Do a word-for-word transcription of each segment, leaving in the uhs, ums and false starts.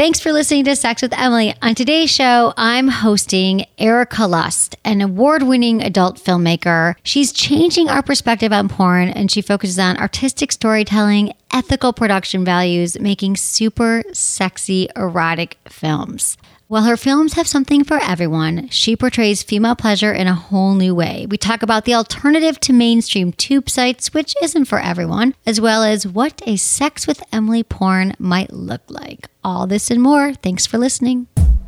Thanks for listening to Sex with Emily. On today's show, I'm hosting Erika Lust, an award-winning adult filmmaker. She's changing our perspective on porn, and she focuses on artistic storytelling, ethical production values, making super sexy, erotic films. While her films have something for everyone, she portrays female pleasure in a whole new way. We talk about the alternative to mainstream tube sites, which isn't for everyone, as well as what a Sex with Emily porn might look like. All this and more. Thanks for listening.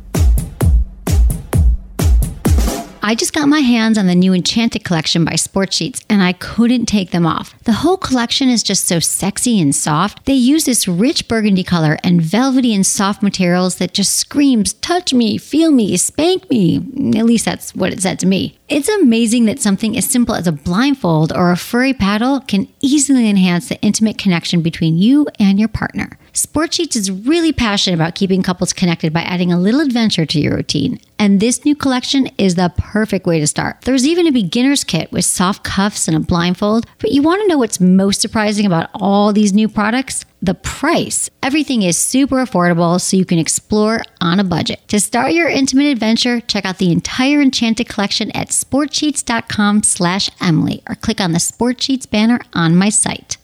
I just got my hands on the new Enchanted collection by Sport Sheets, and I couldn't take them off. The whole collection is just so sexy and soft. They use this rich burgundy color and velvety and soft materials that just screams, touch me, feel me, spank me. At least that's what it said to me. It's amazing that something as simple as a blindfold or a furry paddle can easily enhance the intimate connection between you and your partner. Sport Sheets is really passionate about keeping couples connected by adding a little adventure to your routine. And this new collection is the perfect way to start. There's even a beginner's kit with soft cuffs and a blindfold. But you want to know what's most surprising about all these new products? The price. Everything is super affordable, so you can explore on a budget. To start your intimate adventure, check out the entire Enchanted collection at sportsheets.com slash Emily or click on the Sport Sheets banner on my site.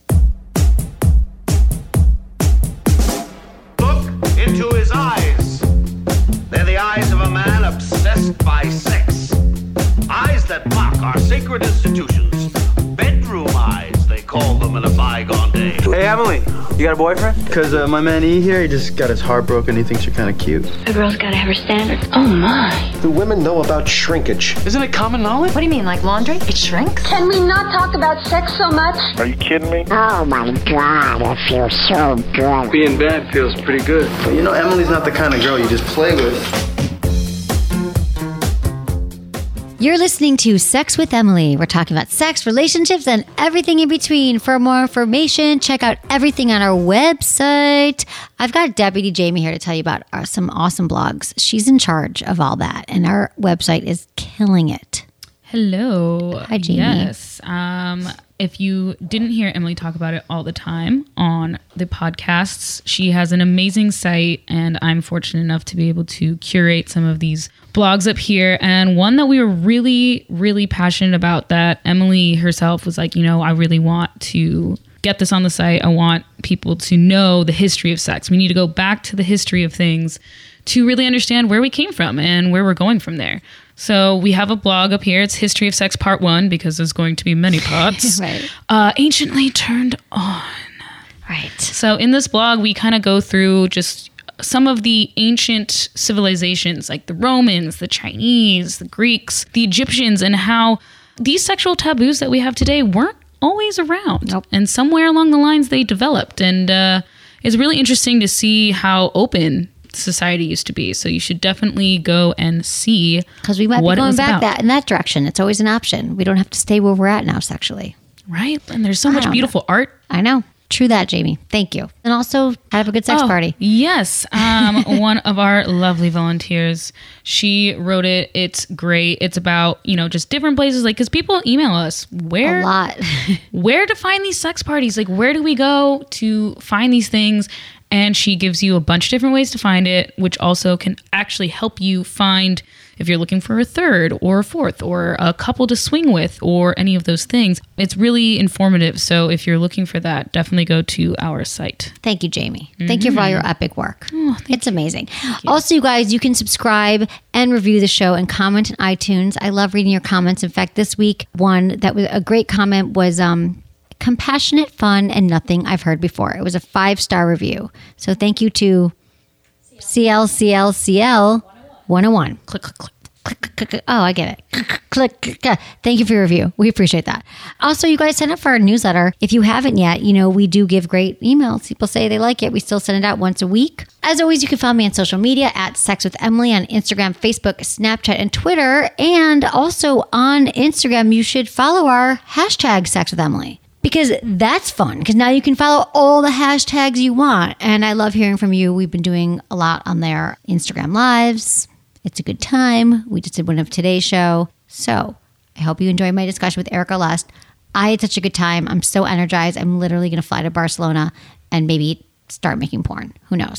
Look into his eyes. They're the eyes of a man obsessed by sex. Eyes that mock our sacred institutions. Bedroom eyes, they call them in a bygone day. Hey, Emily, you got a boyfriend? Because uh, my man E here, he just got his heart broken. He thinks you're kind of cute. A girl's got to have her standards. Oh, my. Do women know about shrinkage? Isn't it common knowledge? What do you mean, like laundry? It shrinks? Can we not talk about sex so much? Are you kidding me? Oh, my God, it feels so good. Being bad feels pretty good. But you know, Emily's not the kind of girl you just play with. You're listening to Sex with Emily. We're talking about sex, relationships, and everything in between. For more information, check out everything on our website. I've got Deputy Jamie here to tell you about our, some awesome blogs. She's in charge of all that, and our website is killing it. Hello. Hi, Jamie. Yes. Um, if you didn't hear Emily talk about it all the time on the podcasts, she has an amazing site, and I'm fortunate enough to be able to curate some of these blogs up here. And one that we were really, really passionate about that Emily herself was like, you know, I really want to get this on the site. I want people to know the history of sex. We need to go back to the history of things to really understand where we came from and where we're going from there. So we have a blog up here. It's History of Sex Part One, because there's going to be many parts. Right. Uh, anciently turned on. Right. So in this blog, we kind of go through just some of the ancient civilizations, like the Romans, the Chinese, the Greeks, the Egyptians, and how these sexual taboos that we have today weren't always around. Nope. And somewhere along the lines they developed. And uh, it's really interesting to see how open society used to be. So you should definitely go and see Because we might what be it going was back about. that in that direction. It's always an option. We don't have to stay where we're at now sexually. Right? And there's so I much don't beautiful art. I know. True that, Jamie. Thank you. And also have a good sex Oh, party. Yes. Um, one of our lovely volunteers, she wrote it. It's great. It's about, you know, just different places. Like, because people email us where, A lot. where to find these sex parties. Like, where do we go to find these things? And she gives you a bunch of different ways to find it, which also can actually help you find if you're looking for a third or a fourth or a couple to swing with or any of those things. It's really informative. So if you're looking for that, definitely go to our site. Thank you, Jamie. Thank you for all Mm-hmm. your epic work. It's amazing. Also, you guys, you can subscribe and review the show and comment in iTunes. I love reading your comments. In fact, this week, one that was a great comment was um, compassionate, fun, and nothing I've heard before. It was a five-star review. So thank you to C L C L C L one oh one. Click, click, click. Click, click, click. Oh, I get it. Click, click, click, click. Thank you for your review. We appreciate that. Also, you guys sign up for our newsletter. If you haven't yet, you know, we do give great emails. People say they like it. We still send it out once a week. As always, you can follow me on social media at Sex with Emily on Instagram, Facebook, Snapchat, and Twitter. And also on Instagram, you should follow our hashtag Sex with Emily. Because that's fun, because now you can follow all the hashtags you want. And I love hearing from you. We've been doing a lot on their Instagram lives. It's a good time. We just did one of today's show. So I hope you enjoyed my discussion with Erika Lust. I had such a good time. I'm so energized. I'm literally going to fly to Barcelona and maybe start making porn. Who knows?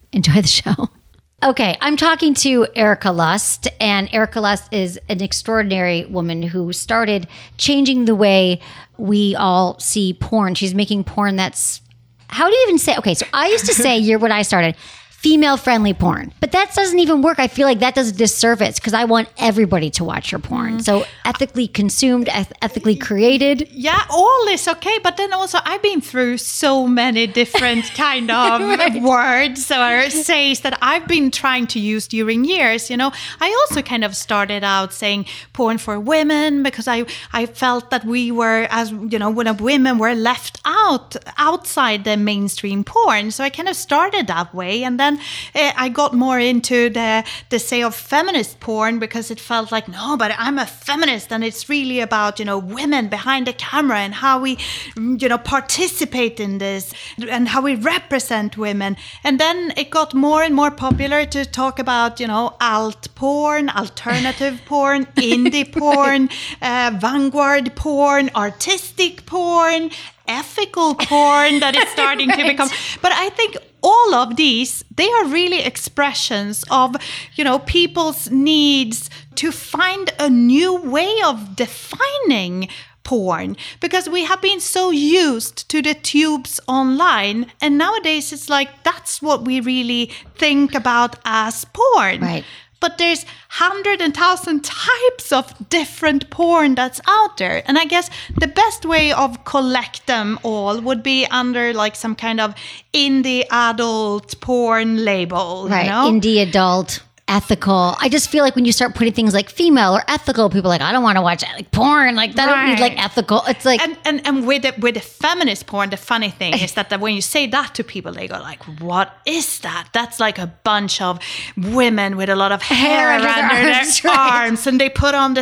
enjoy the show. Okay, I'm talking to Erika Lust, and Erika Lust is an extraordinary woman who started changing the way we all see porn. She's making porn that's, how do you even say, okay, so I used to say, you're when I started, female-friendly porn. But that doesn't even work. I feel like that does a disservice because I want everybody to watch your porn. Mm. So ethically consumed, eth- ethically created. Yeah, all is okay. But then also I've been through so many different kind of right. words or says that I've been trying to use during years. You know, I also kind of started out saying porn for women because I, I felt that we were, as you know, when women were left out outside the mainstream porn. So I kind of started that way. And then uh, I got more into the the say of feminist porn because it felt like, no, but I'm a feminist and it's really about, you know, women behind the camera and how we, you know, participate in this and how we represent women. And then it got more and more popular to talk about, you know, alt porn, alternative porn, indie porn, uh, vanguard porn, artistic porn, ethical porn that is starting right. to become. But I think all of these, they are really expressions of, you know, people's needs to find a new way of defining porn, because we have been so used to the tubes online, and nowadays it's like that's what we really think about as porn. Right. But there's hundred and thousand types of different porn that's out there. And I guess the best way of collect them all would be under like some kind of indie adult porn label. Right, you know? Indie adult. Ethical. I just feel like when you start putting things like female or ethical, people are like, I don't want to watch like porn. Like that right. don't need like ethical. It's like and and, and with the, with the feminist porn, the funny thing is that, that when you say that to people, they go like, "What is that?" That's like a bunch of women with a lot of hair, hair under their, their arms, right. arms, and they put on the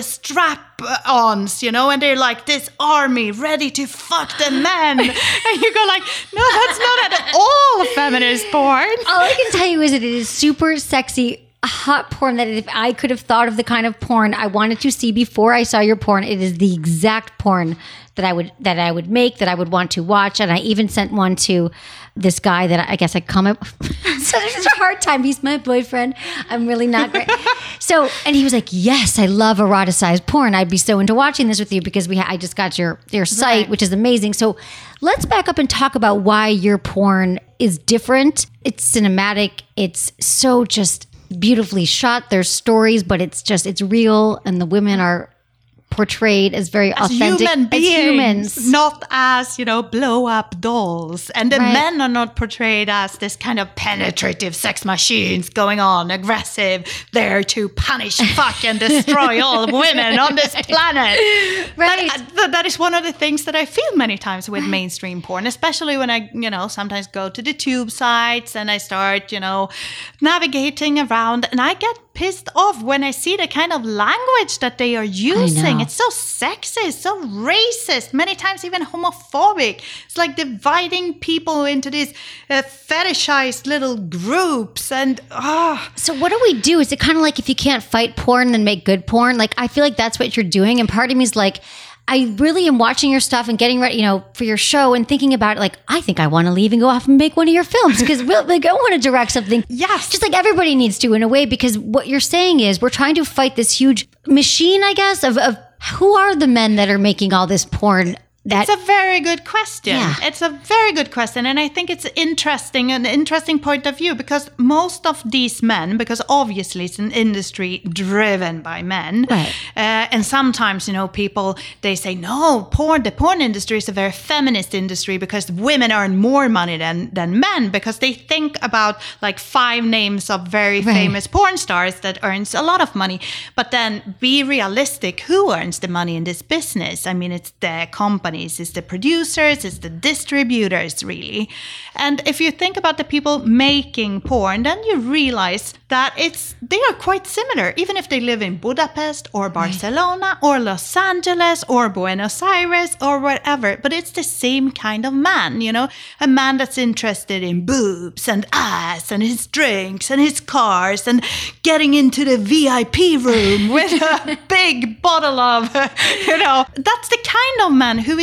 strap-ons, you know, and they're like this army ready to fuck the men, and you go like, "No, that's not at all feminist porn." All I can tell you is that it is super sexy. Hot porn that if I could have thought of the kind of porn I wanted to see before I saw your porn, it is the exact porn that I would that I would make, that I would want to watch. And I even sent one to this guy that I guess I comment. So there's such a hard time. He's my boyfriend. I'm really not great. So, and he was like, "Yes, I love eroticized porn. I'd be so into watching this with you because we ha- I just got your your site, right. which is amazing." So let's back up and talk about why your porn is different. It's cinematic. It's so just beautifully shot. There's stories, but it's just, it's real. And the women are portrayed as very as authentic human beings, as humans, not as, you know, blow up dolls. And the right. men are not portrayed as this kind of penetrative sex machines going on, aggressive, there to punish, fuck, and destroy all women on this planet. Right. That, that, that is one of the things that I feel many times with mainstream porn, especially when I, you know, sometimes go to the tube sites and I start, you know, navigating around, and I get pissed off when I see the kind of language that they are using. It's so sexist, so racist, many times even homophobic. It's like dividing people into these uh, fetishized little groups. And ah, oh. So what do we do? Is it kind of like if you can't fight porn, then make good porn? Like I feel like that's what you're doing. And part of me is like, I really am watching your stuff and getting ready, you know, for your show and thinking about it. Like, I think I want to leave and go off and make one of your films because we'll, like, I want to direct something. Yes. Just like everybody needs to in a way, because what you're saying is we're trying to fight this huge machine, I guess, of, of who are the men that are making all this porn? That, it's a very good question. Yeah. It's a very good question. And I think it's interesting, an interesting point of view, because most of these men, because obviously it's an industry driven by men. Right. Uh, and sometimes, you know, people, they say, no, porn, the porn industry is a very feminist industry because women earn more money than, than men, because they think about like five names of very right. famous porn stars that earns a lot of money. But then be realistic, who earns the money in this business? I mean, it's the company. It's the producers, it's the distributors, really. And if you think about the people making porn, then you realize that it's they are quite similar, even if they live in Budapest or Barcelona or Los Angeles or Buenos Aires or wherever. But it's the same kind of man, you know, a man that's interested in boobs and ass and his drinks and his cars and getting into the V I P room with a big bottle of, you know, that's the kind of man who is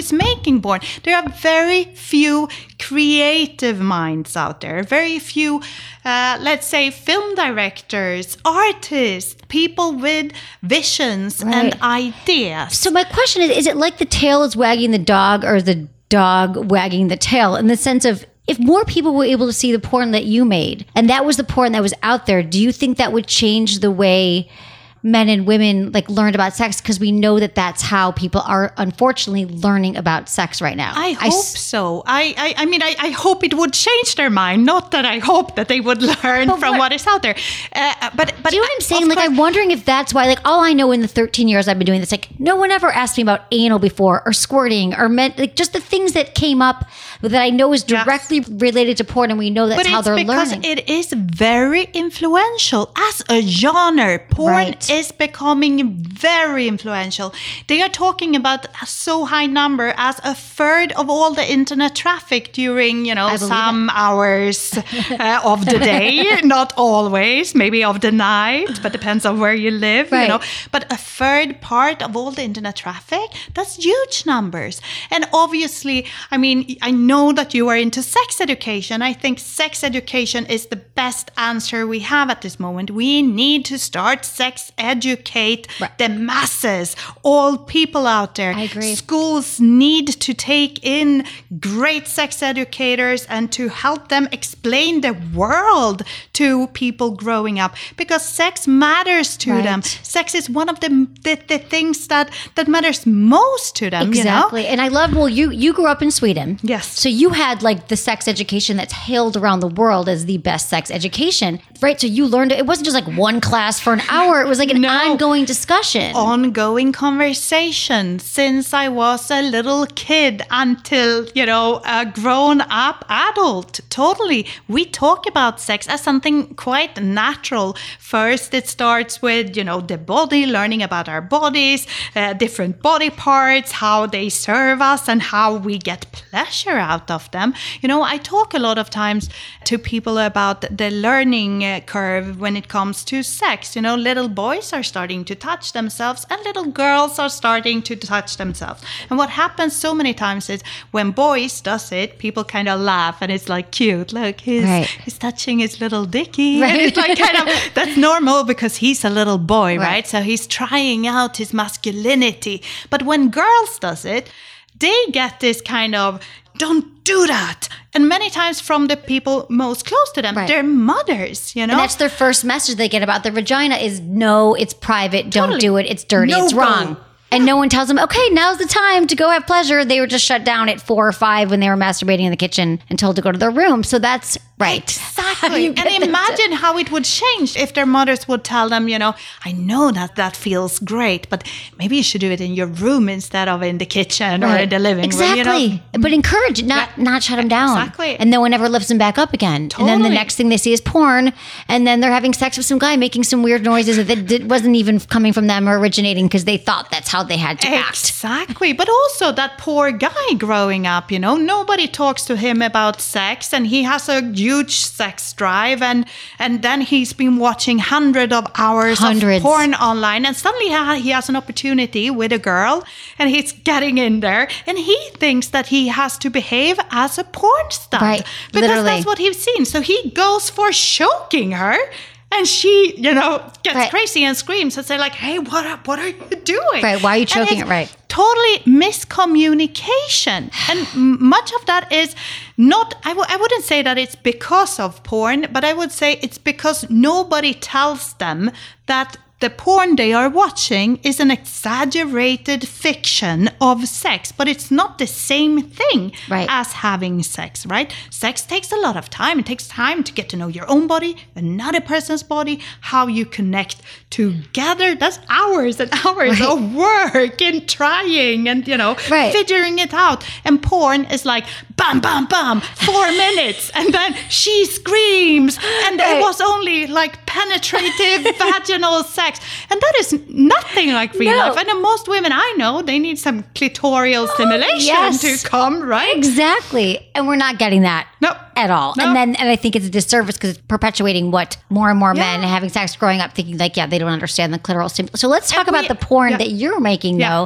is making porn. There are very few creative minds out there, very few, uh, let's say, film directors, artists, people with visions Right. and ideas. So my question is, is it like the tail is wagging the dog or the dog wagging the tail, in the sense of, if more people were able to see the porn that you made and that was the porn that was out there, do you think that would change the way men and women like learned about sex? Because we know that that's how people are unfortunately learning about sex right now. I hope s- so. I, I, I mean, I, I hope it would change their mind. Not that I hope that they would learn But from what- what is out there. Uh, but, but Do you know what I'm saying? of Like, course- I'm wondering if that's why, like, all I know in the thirteen years I've been doing this, like, no one ever asked me about anal before or squirting or meant, like, just the things that came up that I know is Yes. directly related to porn, and we know that's But how it's they're because learning. it is very influential as a genre. Porn Right. is becoming very influential. They are talking about a so high number as a third of all the internet traffic during, you know, I believe some hours uh, of the day. Not always, maybe of the night, but depends on where you live, Right. you know. But a third part of all the internet traffic, that's huge numbers. And obviously, I mean, I know that you are into sex education. I think sex education is the best answer we have at this moment. We need to start sex educate Right. the masses, all people out there. I agree. Schools need to take in great sex educators and to help them explain the world to people growing up, because sex matters to Right. them. Sex is one of the, the, the things that, that matters most to them. Exactly. You know? And I love, well, you you grew up in Sweden. Yes. So you had like the sex education that's hailed around the world as the best sex education, right? So you learned it. It wasn't just like one class for an hour. It was like an No. ongoing discussion. Ongoing conversation since I was a little kid until, you know, a grown up adult. Totally. We talk about sex as something quite natural. First, it starts with, you know, the body, learning about our bodies, uh, different body parts, how they serve us and how we get pleasure out of them. You know, I talk a lot of times to people about the learning uh, curve when it comes to sex. You know, little boys are starting to touch themselves and little girls are starting to touch themselves. And what happens so many times is when boys does it, people kind of laugh and it's like cute. Look, he's, Right. he's touching his little dicky. Right. And it's like kind of, that's normal because he's a little boy, right? Right. So he's trying out his masculinity. But when girls does it, they get this kind of, don't do that. And many times from the people most close to them, Right. their mothers, you know? And that's their first message they get about their vagina is, no, it's private. Don't Totally. do it. It's dirty. No it's go. wrong. And no one tells them, okay, now's the time to go have pleasure. They were just shut down at four or five when they were masturbating in the kitchen and told to go to their room. So that's right. How do Exactly. you And get them to- imagine how it would change if their mothers would tell them, you know, I know that that feels great, but maybe you should do it in your room instead of in the kitchen or Right. in the living exactly. room. You know? But encourage it, not Yeah. not shut them down. Exactly. And no one ever lifts them back up again. And then the Totally. next thing they see is porn, and then they're having sex with some guy making some weird noises that did, wasn't even coming from them or originating because they thought that's how they had to act. Exactly. But also that poor guy growing up, you know, nobody talks to him about sex and he has a huge sex drive and and then he's been watching hundreds of hours Hundreds. of porn online and suddenly ha- he has an opportunity with a girl and he's getting in there and he thinks that he has to behave as a porn star. Right. Because Literally. that's what he's seen. So he goes for choking her. And she, you know, gets Right. crazy and screams and say like, hey, what are, what are you doing? Right, why are you And choking it's it? Right. Totally miscommunication. And m- much of that is not, I w- I wouldn't say that it's because of porn, but I would say it's because nobody tells them that the porn they are watching is an exaggerated fiction of sex, but it's not the same thing Right. as having sex, right? Sex takes a lot of time. It takes time to get to know your own body, another person's body, how you connect together. That's hours and hours Right. of work and trying and, you know, Right. figuring it out. And porn is like, bam, bam, bam, four minutes. And then she screams. And Right. it was only like penetrative vaginal sex. And that is nothing like real No. life. And uh, most women I know, they need some clitoral stimulation yes. to come, right? Exactly. And we're not getting that Nope. at all. Nope. And then and I think it's a disservice because it's perpetuating what more and more Yeah. men having sex growing up thinking like, yeah, they don't understand the clitoral stimulation. So let's talk And about we- the porn yeah. that you're making Yeah. though.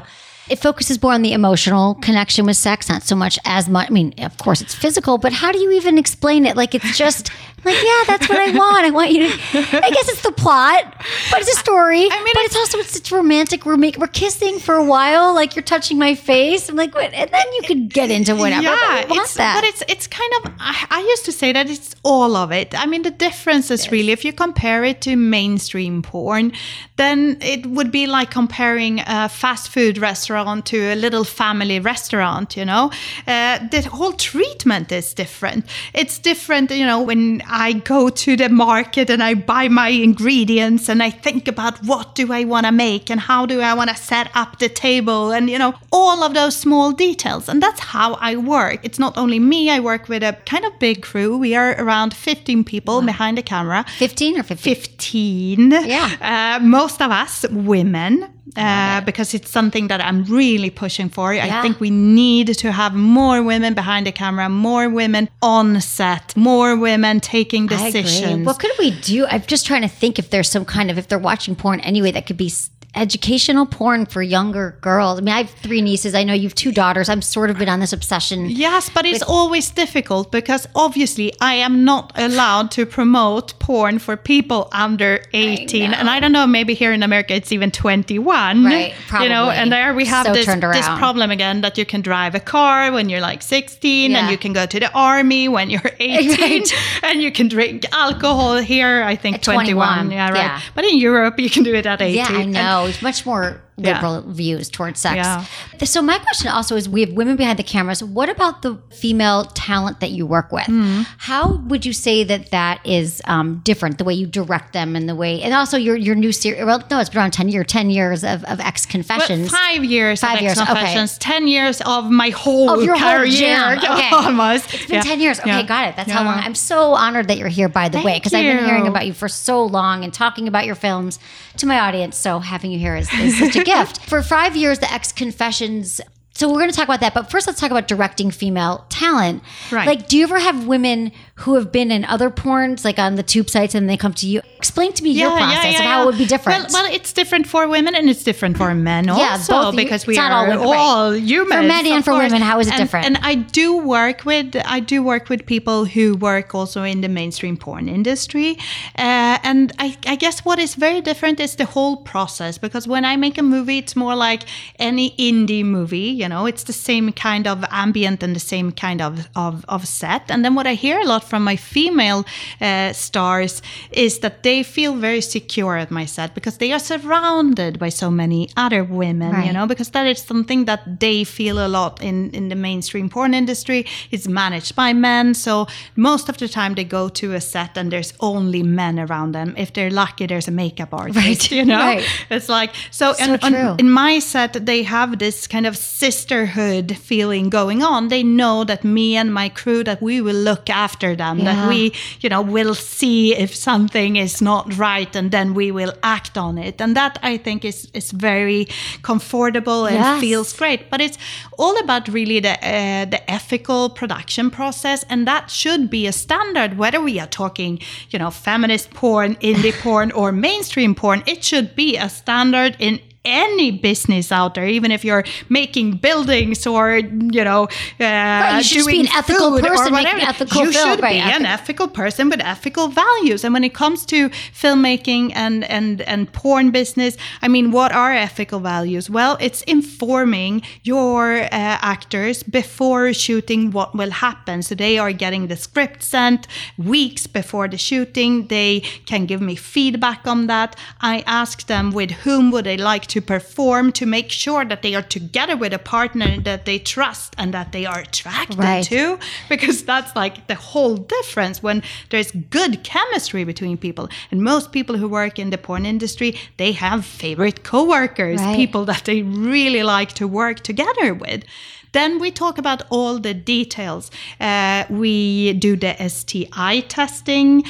It focuses more on the emotional connection with sex, not so much as much. I mean, of course, it's physical, but how do you even explain it? Like, it's just like, yeah, that's what I want. I want you to. I guess it's the plot, but it's a story. I mean, but it's, it's also it's, it's romantic. We're making, we're kissing for a while. Like, you're touching my face. I'm like, what? And then you could get into whatever. Yeah, but, it's, but it's it's kind of. I, I used to say that it's all of it. I mean, the difference is yes. really if you compare it to mainstream porn, then it would be like comparing a fast food restaurant to a little family restaurant. You know, uh, the whole treatment is different. It's different. You know, when I go to the market and I buy my ingredients and I think about what do I want to make and how do I want to set up the table and, you know, all of those small details. And that's how I work. It's not only me. I work with a kind of big crew. We are around fifteen people wow. behind the camera. fifteen or fifteen? fifteen. Yeah. Uh, most of us women. Uh, because it's something that I'm really pushing for. Yeah. I think we need to have more women behind the camera, more women on set, more women taking decisions. I agree. What could we do? I'm just trying to think if there's some kind of, if they're watching porn anyway, that could be educational porn for younger girls. I mean, I have three nieces. I know you have two daughters. I'm sort of been on this obsession. Yes, but it's with- always difficult because obviously I am not allowed to promote porn for people under eighteen. I and I don't know, maybe here in America it's even twenty-one. Right, probably. You know, and there we have so this, this problem again that you can drive a car when you're like sixteen yeah. and you can go to the army when you're eighteen right. and you can drink alcohol here, I think at twenty-one. twenty-one. Yeah, right. Yeah. But in Europe you can do it at eighteen. Yeah, I know. And it's much more liberal yeah. views towards sex. Yeah. So my question also is, we have women behind the cameras. What about the female talent that you work with? Mm. How would you say that that is um, different, the way you direct them and the way, and also your your new series, well, no, it's been around ten years, ten years of, of X Confessions. Well, five years five of years, X Confessions, okay. ten years of my whole of your career. Whole jam. Okay. Almost. It's been yeah. ten years. Okay, yeah. got it. That's yeah. how long. I'm so honored that you're here, by the Thank way, because I've been you. hearing about you for so long and talking about your films to my audience. So having you here is, is such a gift. For five years, the X Confessions. So we're going to talk about that. But first, let's talk about directing female talent. Right. Like, do you ever have women who have been in other porns, like on the tube sites, and they come to you? Explain to me yeah, your process yeah, yeah, of how yeah. it would be different. Well, well, it's different for women and it's different for men also. Yeah, both because you, we are all, women, all right. humans. For men and for course. women, how is it and, different? And I do work with I do work with people who work also in the mainstream porn industry. Uh, and I, I guess what is very different is the whole process. Because when I make a movie, it's more like any indie movie. You know, it's the same kind of ambient and the same kind of, of, of set. And then what I hear a lot from my female uh, stars is that they feel very secure at my set because they are surrounded by so many other women, right. you know, because that is something that they feel a lot in, in the mainstream porn industry. It's managed by men. So most of the time they go to a set and there's only men around them. If they're lucky, there's a makeup artist, right. you know, right. it's like, so, so and, true. on, in my set, they have this kind of sisterhood feeling going on. They know that me and my crew, that we will look after them, yeah. that we, you know, will see if something is not right and then we will act on it. And that I think is, is very comfortable and yes. feels great. But it's all about really the, uh, the ethical production process. And that should be a standard, whether we are talking, you know, feminist porn, indie porn or mainstream porn. It should be a standard in any business out there, even if you're making buildings or, you know, uh, right, you should just be an ethical person making ethical you film. should right, be ethical. an ethical person with ethical values. And when it comes to filmmaking and, and, and porn business, I mean, what are ethical values? Well, it's informing your uh, actors before shooting what will happen. So they are getting the script sent weeks before the shooting. They can give me feedback on that. I ask them with whom would they like to perform to make sure that they are together with a partner that they trust and that they are attracted right. to, because that's like the whole difference when there's good chemistry between people. And most people who work in the porn industry, they have favorite coworkers, right. people that they really like to work together with. Then we talk about all the details. Uh, we do the S T I testing.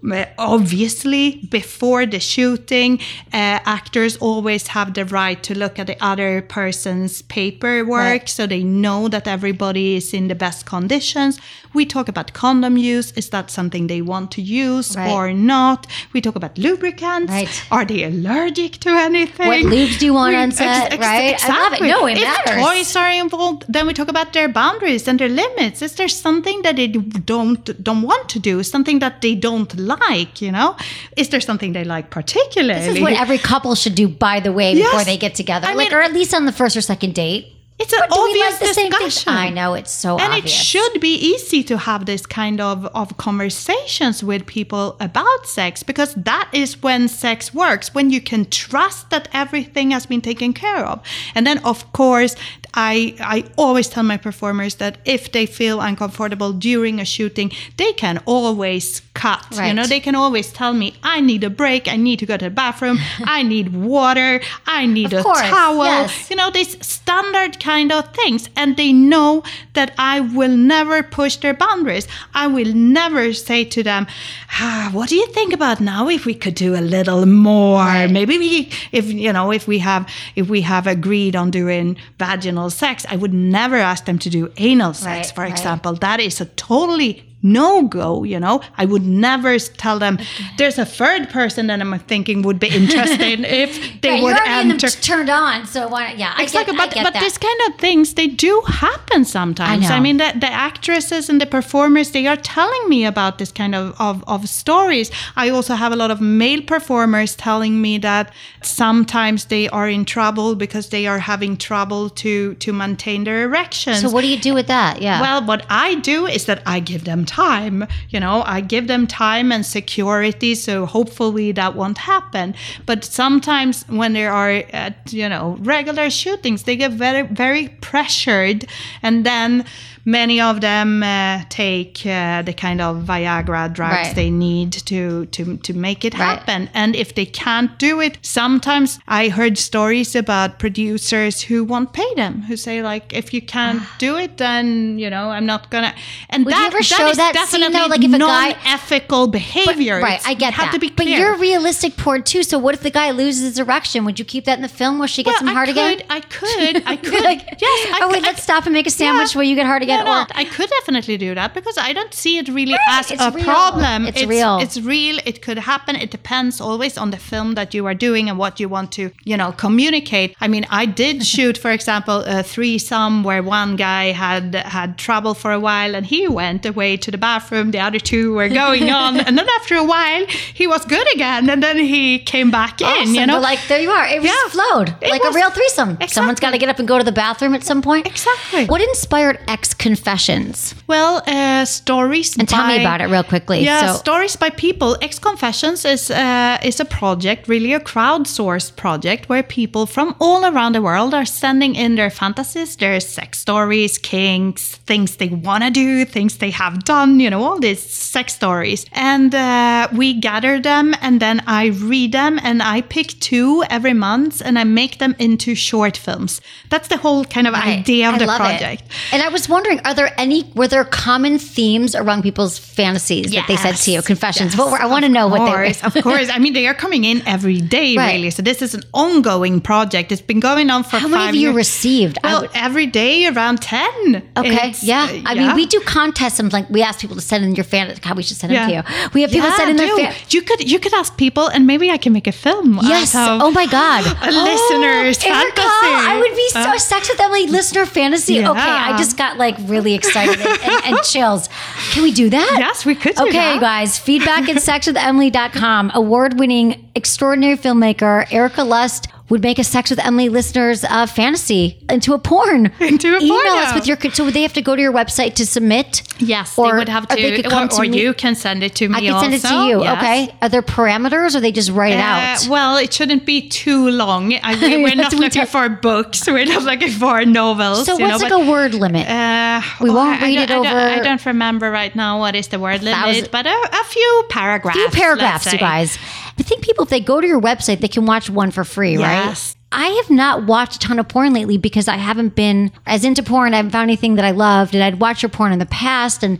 uh, obviously, before the shooting, uh, actors always have the right to look at the other person's paperwork, right. so they know that everybody is in the best conditions. We talk about condom use. Is that something they want to use right. or not? We talk about lubricants. Right. Are they allergic to anything? What lubes do you want we, on set, ex- right? Exactly. I love it. No, it if matters. toys are involved, then we talk about their boundaries and their limits. Is there something that they don't don't want to do? Something that they don't like, you know? Is there something they like particularly? This is what every couple should do, by the way, before Yes. they get together. I like, mean, or at least on the first or second date. It's an But do we obvious like the same thing? discussion. I know, it's so and obvious. it should be easy to have this kind of, of conversations with people about sex, because that is when sex works, when you can trust that everything has been taken care of. And then, of course, I, I always tell my performers that if they feel uncomfortable during a shooting, they can always cut. Right. You know, they can always tell me, I need a break, I need to go to the bathroom, I need water, I need Of a course, towel. yes. You know, these standard kind of things. And they know that I will never push their boundaries. I will never say to them, ah, what do you think about now if we could do a little more? Right. Maybe we, if, you know, if we have, if we have agreed on doing vaginal sex, I would never ask them to do anal sex, Right, for right. example. That is a totally no-go, you know. I would never tell them there's a third person that I'm thinking would be interested if they Right, would you're already enter. in the, turned on, so why? Yeah, I Exactly, get, I but get but that. these kind of things, they do happen sometimes. I know. I mean, the, the actresses and the performers, they are telling me about this kind of, of of stories. I also have a lot of male performers telling me that sometimes they are in trouble because they are having trouble to to maintain their erections. So what do you do with that? Yeah. Well, what I do is that I give them time. You know, I give them time and security, so hopefully that won't happen. But sometimes when there are, at, you know, regular shootings, they get very, very pressured, and then many of them uh, take uh, the kind of Viagra drugs Right. they need to to to make it Right. happen. And if they can't do it, sometimes I heard stories about producers who won't pay them, who say like, if you can't do it, then, you know, I'm not gonna. And Would that, you ever that show is that scene, definitely though? Like if a guy- non-ethical behavior. But, right, It's- I get you have that. to be but clear. you're realistic porn too. So what if the guy loses his erection? Would you keep that in the film where she gets Well, him hard I again? could, I could, I could. Like, yes, I oh wait, could. let's stop and make a sandwich Yeah. where you get hard again. No, no, or I could definitely do that because I don't see it really Right, as it's a real. problem. It's real. It's real. It could happen. It depends always on the film that you are doing and what you want to, you know, communicate. I mean, I did shoot, for example, a threesome where one guy had had trouble for a while and he went away to the bathroom. The other two were going on, and then after a while, he was good again, and then he came back in. Awesome. You know, But like there you are. It Yeah. just flowed It like was- a real threesome. Exactly. Someone's got to get up and go to the bathroom at some point. Exactly. What inspired X Confessions? Well, uh, stories. And tell by, me about it real quickly. Yeah, So- stories by people. X Confessions is uh, is a project, really a crowdsourced project, where people from all around the world are sending in their fantasies, their sex stories, kinks, things they want to do, things they have done. You know, all these sex stories, and uh, we gather them, and then I read them, and I pick two every month, and I make them into short films. That's the whole kind of Right. idea of I the love project. It. And I was wondering, are there any, were there common themes around people's fantasies that they said to you? Confessions. Yes, what were, I want to know what they were. course, Of course. I mean, they are coming in every day, Right. really. So this is an ongoing project. It's been going on for How five many have you years. received? I Well, would- every day around ten. Okay. It's, Yeah. uh, I mean, we do contests. And like we ask people to send in your fan. God, we should send them to Yeah. you. We have people Yeah, send in their do. fan. You could you could ask people, and maybe I can make a film. Yes. out of Oh my God. A listener's oh, Erica, fantasy. I would be so Uh, Sex with Emily listener fantasy. Yeah. Okay. I just got like really excited and, and, and chills. Can we do that? Yes, we could do Okay, that. you guys. Feedback at sex with emily dot com. Award winning extraordinary filmmaker Erica Lust would make a Sex with Emily listeners uh, fantasy into a porn. Into a Email porno. us with your. So would they have to go to your website to submit? Yes, Or- they would have or to, they could or, come to or me. you can send it to me. I can send it to also. you. Yes. Okay. Are there parameters, or they just write it Uh, out? well, it shouldn't be too long. I, we- we're not We looking don't- for books. We're not looking for novels. So you what's know, like a word limit? Uh, We oh, won't I- I read don't- it I don't- over- I don't remember right now what is the word limit, Thousand- but a, a few paragraphs. few paragraphs, let's you say. guys. I think people, if they go to your website, they can watch one for free, Yes. right? I have not watched a ton of porn lately because I haven't been as into porn. I haven't found anything that I loved, and I'd watched your porn in the past, and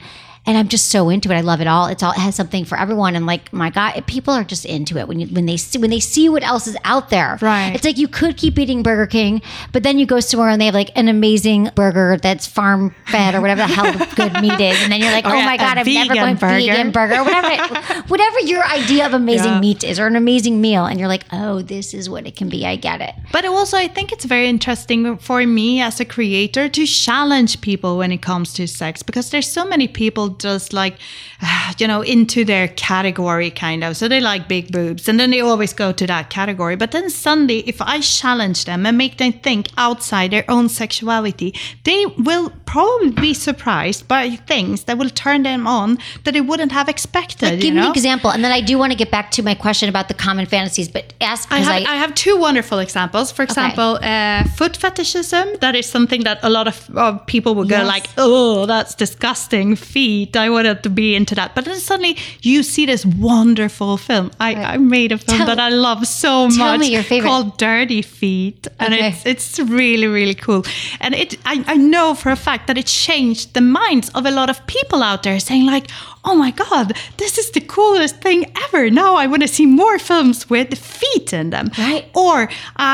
And I'm just so into it. I love it all. It's all, it has something for everyone. And like, my God, people are just into it when you, when they see, when they see what else is out there. Right. It's like you could keep eating Burger King, but then you go somewhere and they have like an amazing burger that's farm fed or whatever the hell good meat is. And then you're like, Or oh a- my God, a I'm never vegan going burger. vegan burger or whatever, whatever your idea of amazing Yeah. meat is or an amazing meal. And you're like, oh, this is what it can be. I get it. But also, I think it's very interesting for me as a creator to challenge people when it comes to sex, because there's so many people just like, you know, into their category kind of. So they like big boobs and then they always go to that category. But then suddenly, if I challenge them and make them think outside their own sexuality, they will probably be surprised by things that will turn them on that they wouldn't have expected. Like, give you me know? an example. And then I do want to get back to my question about the common fantasies, but ask I because have, I, I have two wonderful examples. For example, uh, foot fetishism. That is something that a lot of, of people will go Yes. like, oh, that's disgusting. Feet. I wanted to be into that. But then suddenly you see this wonderful film. I, Right. I made a film Tell- that I love so tell much me your favorite. called Dirty Feet. And Okay. it's it's really, really cool. And it I, I know for a fact that it changed the minds of a lot of people out there saying like, oh my God, this is the coolest thing ever. Now I want to see more films with feet in them. Right. Or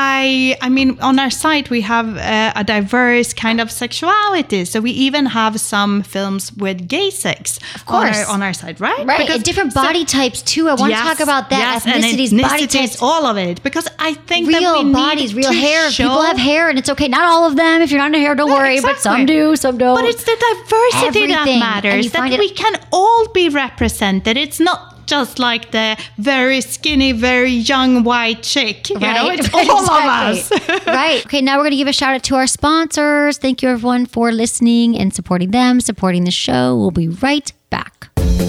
I, I mean, on our site, we have uh, a diverse kind of sexuality. So we even have some films with gay sex Of course. on our, on our site, right? right, Because and different so- body types too. I want Yes, to talk about that. yes, and ethnicities, body ethnicities, types, all of it. Because I think that real we bodies, need real to hair. show- People have hair, and it's okay. Not all of them. If you're not into hair, don't No, worry. But some exactly. do, some don't. But it's the diversity that Everything. And matters. you That find it- we can all be represented. It's not just like the very skinny, very young white chick. You know, it's all Exactly. of us. Right. Okay, now we're going to give a shout out to our sponsors. Thank you, everyone, for listening and supporting them, supporting the show. We'll be right back.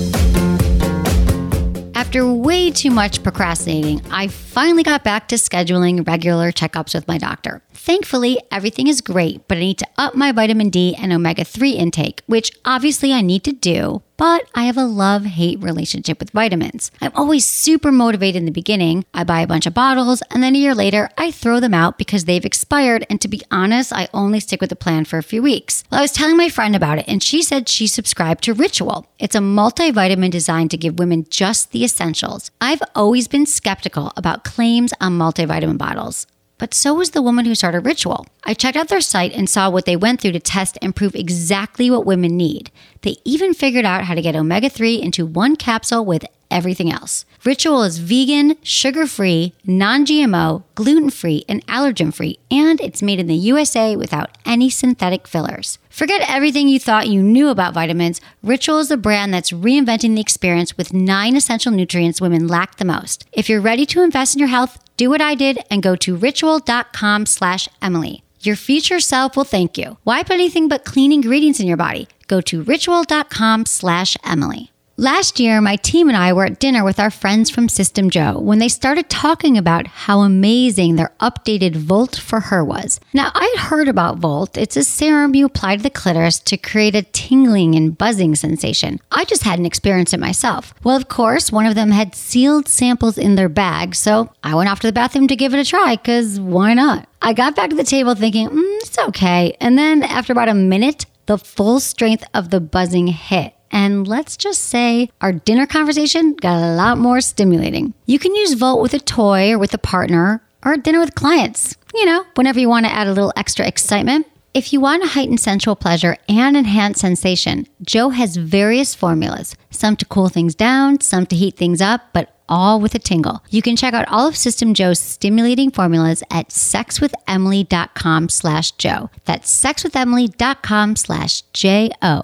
After way too much procrastinating, I finally got back to scheduling regular checkups with my doctor. Thankfully, everything is great, but I need to up my vitamin D and omega three intake, which obviously I need to do, but I have a love-hate relationship with vitamins. I'm always super motivated in the beginning. I buy a bunch of bottles, and then a year later, I throw them out because they've expired, and to be honest, I only stick with the plan for a few weeks. Well, I was telling my friend about it, and she said she subscribed to Ritual. It's a multivitamin designed to give women just the essentials. I've always been skeptical about claims on multivitamin bottles. But so was the woman who started Ritual. I checked out their site and saw what they went through to test and prove exactly what women need. They even figured out how to get omega three into one capsule with everything else. Ritual is vegan, sugar-free, non-G M O, gluten-free, and allergen-free, and it's made in the U S A without any synthetic fillers. Forget everything you thought you knew about vitamins. Ritual is the brand that's reinventing the experience with nine essential nutrients women lack the most. If you're ready to invest in your health, do what I did and go to ritual.com slash Emily. Your future self will thank you. Why put anything but clean ingredients in your body? Go to ritual.com slash Emily. Last year, my team and I were at dinner with our friends from System Joe when they started talking about how amazing their updated Volt for Her was. Now, I had heard about Volt. It's a serum you apply to the clitoris to create a tingling and buzzing sensation. I just hadn't experienced it myself. Well, of course, one of them had sealed samples in their bag, so I went off to the bathroom to give it a try, because why not? I got back to the table thinking, mm, it's okay. And then after about a minute, the full strength of the buzzing hit. And let's just say our dinner conversation got a lot more stimulating. You can use Volt with a toy or with a partner or at dinner with clients, you know, whenever you want to add a little extra excitement. If you want to heighten sensual pleasure and enhance sensation, Joe has various formulas, some to cool things down, some to heat things up, but all with a tingle. You can check out all of System Joe's stimulating formulas at sexwithemily.com slash Joe. That's sexwithemily.com slash J O.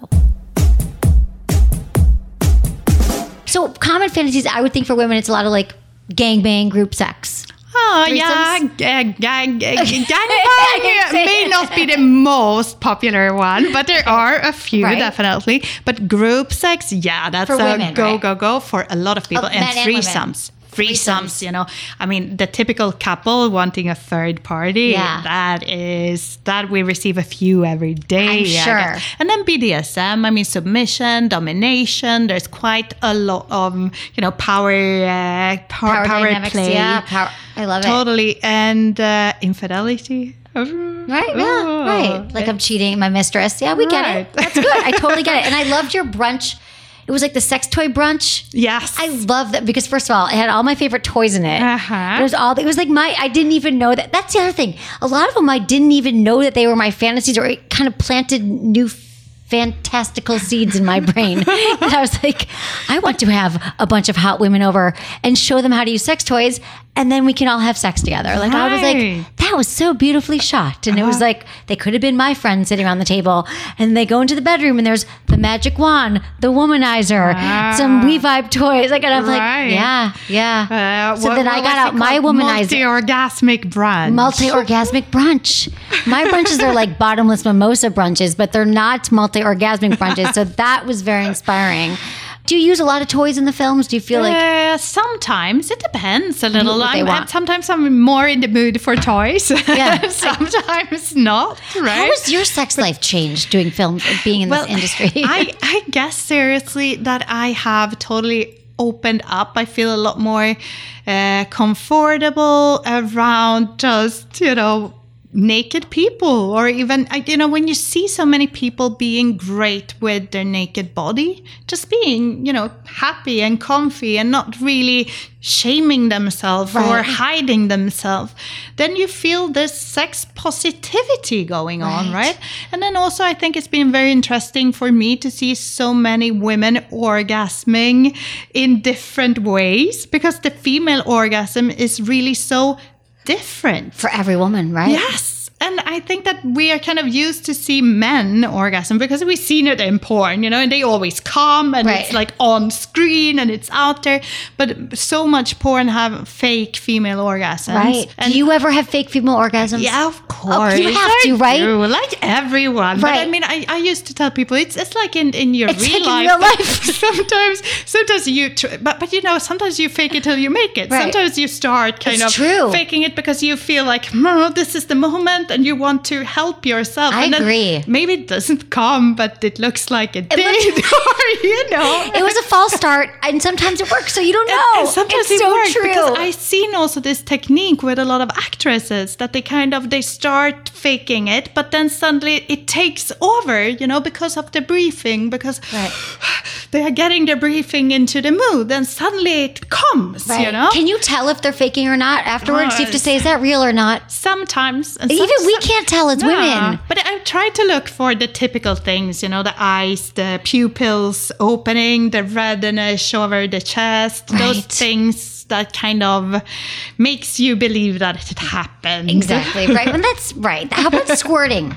So common fantasies, I would think for women, it's a lot of like gangbang group sex. Oh, Threesomes? yeah. Gang, gang, gang, gangbang may not be the most popular one, but there are a few, Right. definitely. But group sex, yeah, that's For a women, go, right? go, go for a lot of people. Oh, and men and women. threesomes. Threesomes, you know. I mean, the typical couple wanting a third party, Yeah. that is, that we receive a few every day. I'm I sure. guess. And then B D S M, I mean, submission, domination. There's quite a lot of, you know, power, uh, power, power dynamics, play. yeah. Power, I love it. Totally. And uh, infidelity. Right, yeah, Oh. right. Like I'm cheating my mistress. Yeah, we get Right. it. That's good. I totally get it. And I loved your brunch It was like the sex toy brunch. Yes. I love that because first of all, it had all my favorite toys in it. Uh-huh. It was all. It was like my. I didn't even know that. That's the other thing. A lot of them I didn't even know that they were my fantasies, or it kind of planted new fantastical seeds in my brain. And I was like, I want to have a bunch of hot women over and show them how to use sex toys, and then we can all have sex together. Like I was like, that was so beautifully shot. And uh-huh. it was like, they could have been my friends sitting around the table, and they go into the bedroom and there's the magic wand, the womanizer, ah. some We-Vibe toys. Like, and I'm right. like, yeah, yeah. Uh, so what, then I got out my womanizer. Multi-orgasmic brunch. Multi-orgasmic brunch. My brunches are like bottomless mimosa brunches, but they're not multi-orgasmic brunches. So that was very inspiring. Do you use a lot of toys in the films? Do you feel like... Uh, sometimes. It depends a little. What they I'm, want. Sometimes I'm more in the mood for toys. Yeah. Sometimes not, right? How has your sex life changed doing films, being in well, this industry? I, I guess seriously that I have totally opened up. I feel a lot more uh, comfortable around just, you know, naked people, or even, you know, when you see so many people being great with their naked body, just being, you know, happy and comfy and not really shaming themselves right. or hiding themselves, then you feel this sex positivity going right. on, right? And then also I think it's been very interesting for me to see so many women orgasming in different ways, because the female orgasm is really so different for every woman, right? Yes. And I think that we are kind of used to see men orgasm because we've seen it in porn, you know, and they always come and right. it's like on screen and it's out there. But so much porn have fake female orgasms. Right. And do you ever have fake female orgasms? Yeah, of course. Oh, you have to, right? Do, like everyone. Right. But I mean, I, I used to tell people it's it's like in, in your it's real like life. In real life. sometimes, sometimes you, tr- but but you know, sometimes you fake it till you make it. Right. Sometimes you start kind it's of true. faking it because you feel like, oh, this is the moment, and you want to help yourself. I and then agree. Maybe it doesn't come, but it looks like it, it did. Looks, or, you know, it was a false start, and sometimes it works, so you don't know. And, and sometimes it's it so works true. because I've seen also this technique with a lot of actresses that they kind of they start faking it, but then suddenly it takes over, you know, because of the briefing, because right. they are getting the briefing into the mood, and suddenly it comes. Right. You know, can you tell if they're faking or not afterwards? Uh, you have to say, is that real or not? Sometimes, and even some, we can't tell as nah. women. But I try to look for the typical things, you know, the eyes, the pupils opening, the redness over the chest, right. those things that kind of makes you believe that it happened. Exactly, right. And that's right. How about squirting?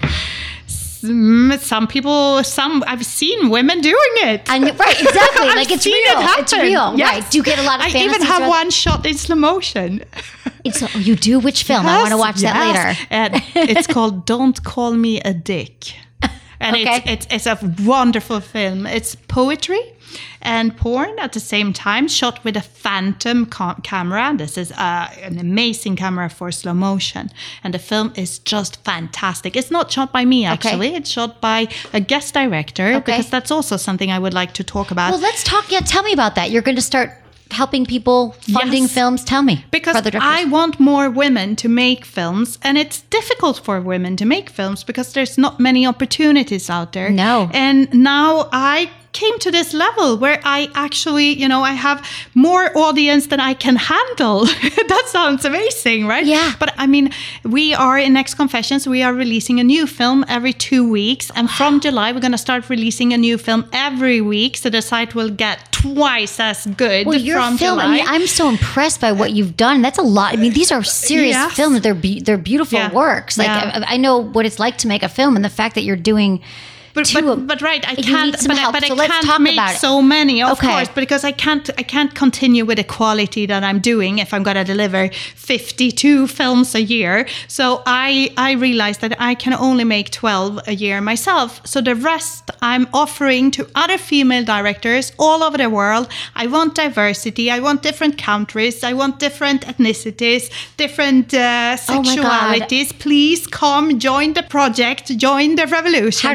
Some people, some I've seen women doing it. And, right, exactly. Like it's real. It it's real. Yes. Right. Do you get a lot of I fantasies? even have around? one shot in slow motion. It's, oh, you do? Which film? Yes, I want to watch yes. that later. And it's called Don't Call Me a Dick. And okay. it's, it's, it's a wonderful film. It's poetry and porn at the same time, shot with a phantom ca- camera. This is uh, an amazing camera for slow motion. And the film is just fantastic. It's not shot by me, actually. Okay. It's shot by a guest director, okay. because that's also something I would like to talk about. Well, let's talk. Yeah, tell me about that. You're going to start helping people funding yes. films. Tell me. Because I want more women to make films, and it's difficult for women to make films because there's not many opportunities out there. No. And now I came to this level where I actually, you know, I have more audience than I can handle. That sounds amazing, right? Yeah. But I mean, we are in X Confessions, we are releasing a new film every two weeks. And from July, we're going to start releasing a new film every week. So the site will get twice as good well, your from film, July. I mean, I'm so impressed by what you've done. That's a lot. I mean, these are serious yes. films. They're be- they're beautiful yeah. works. Like yeah. I, I know what it's like to make a film, and the fact that you're doing But, but, but right, I can't. But, help, but so I can't make so many, of okay. course, because I can't. I can't continue with the quality that I'm doing if I'm going to deliver fifty-two films a year. So I I realized that I can only make twelve a year myself. So the rest I'm offering to other female directors all over the world. I want diversity. I want different countries. I want different ethnicities, different uh, sexualities. Oh, please come join the project, join the revolution. How do you they know? find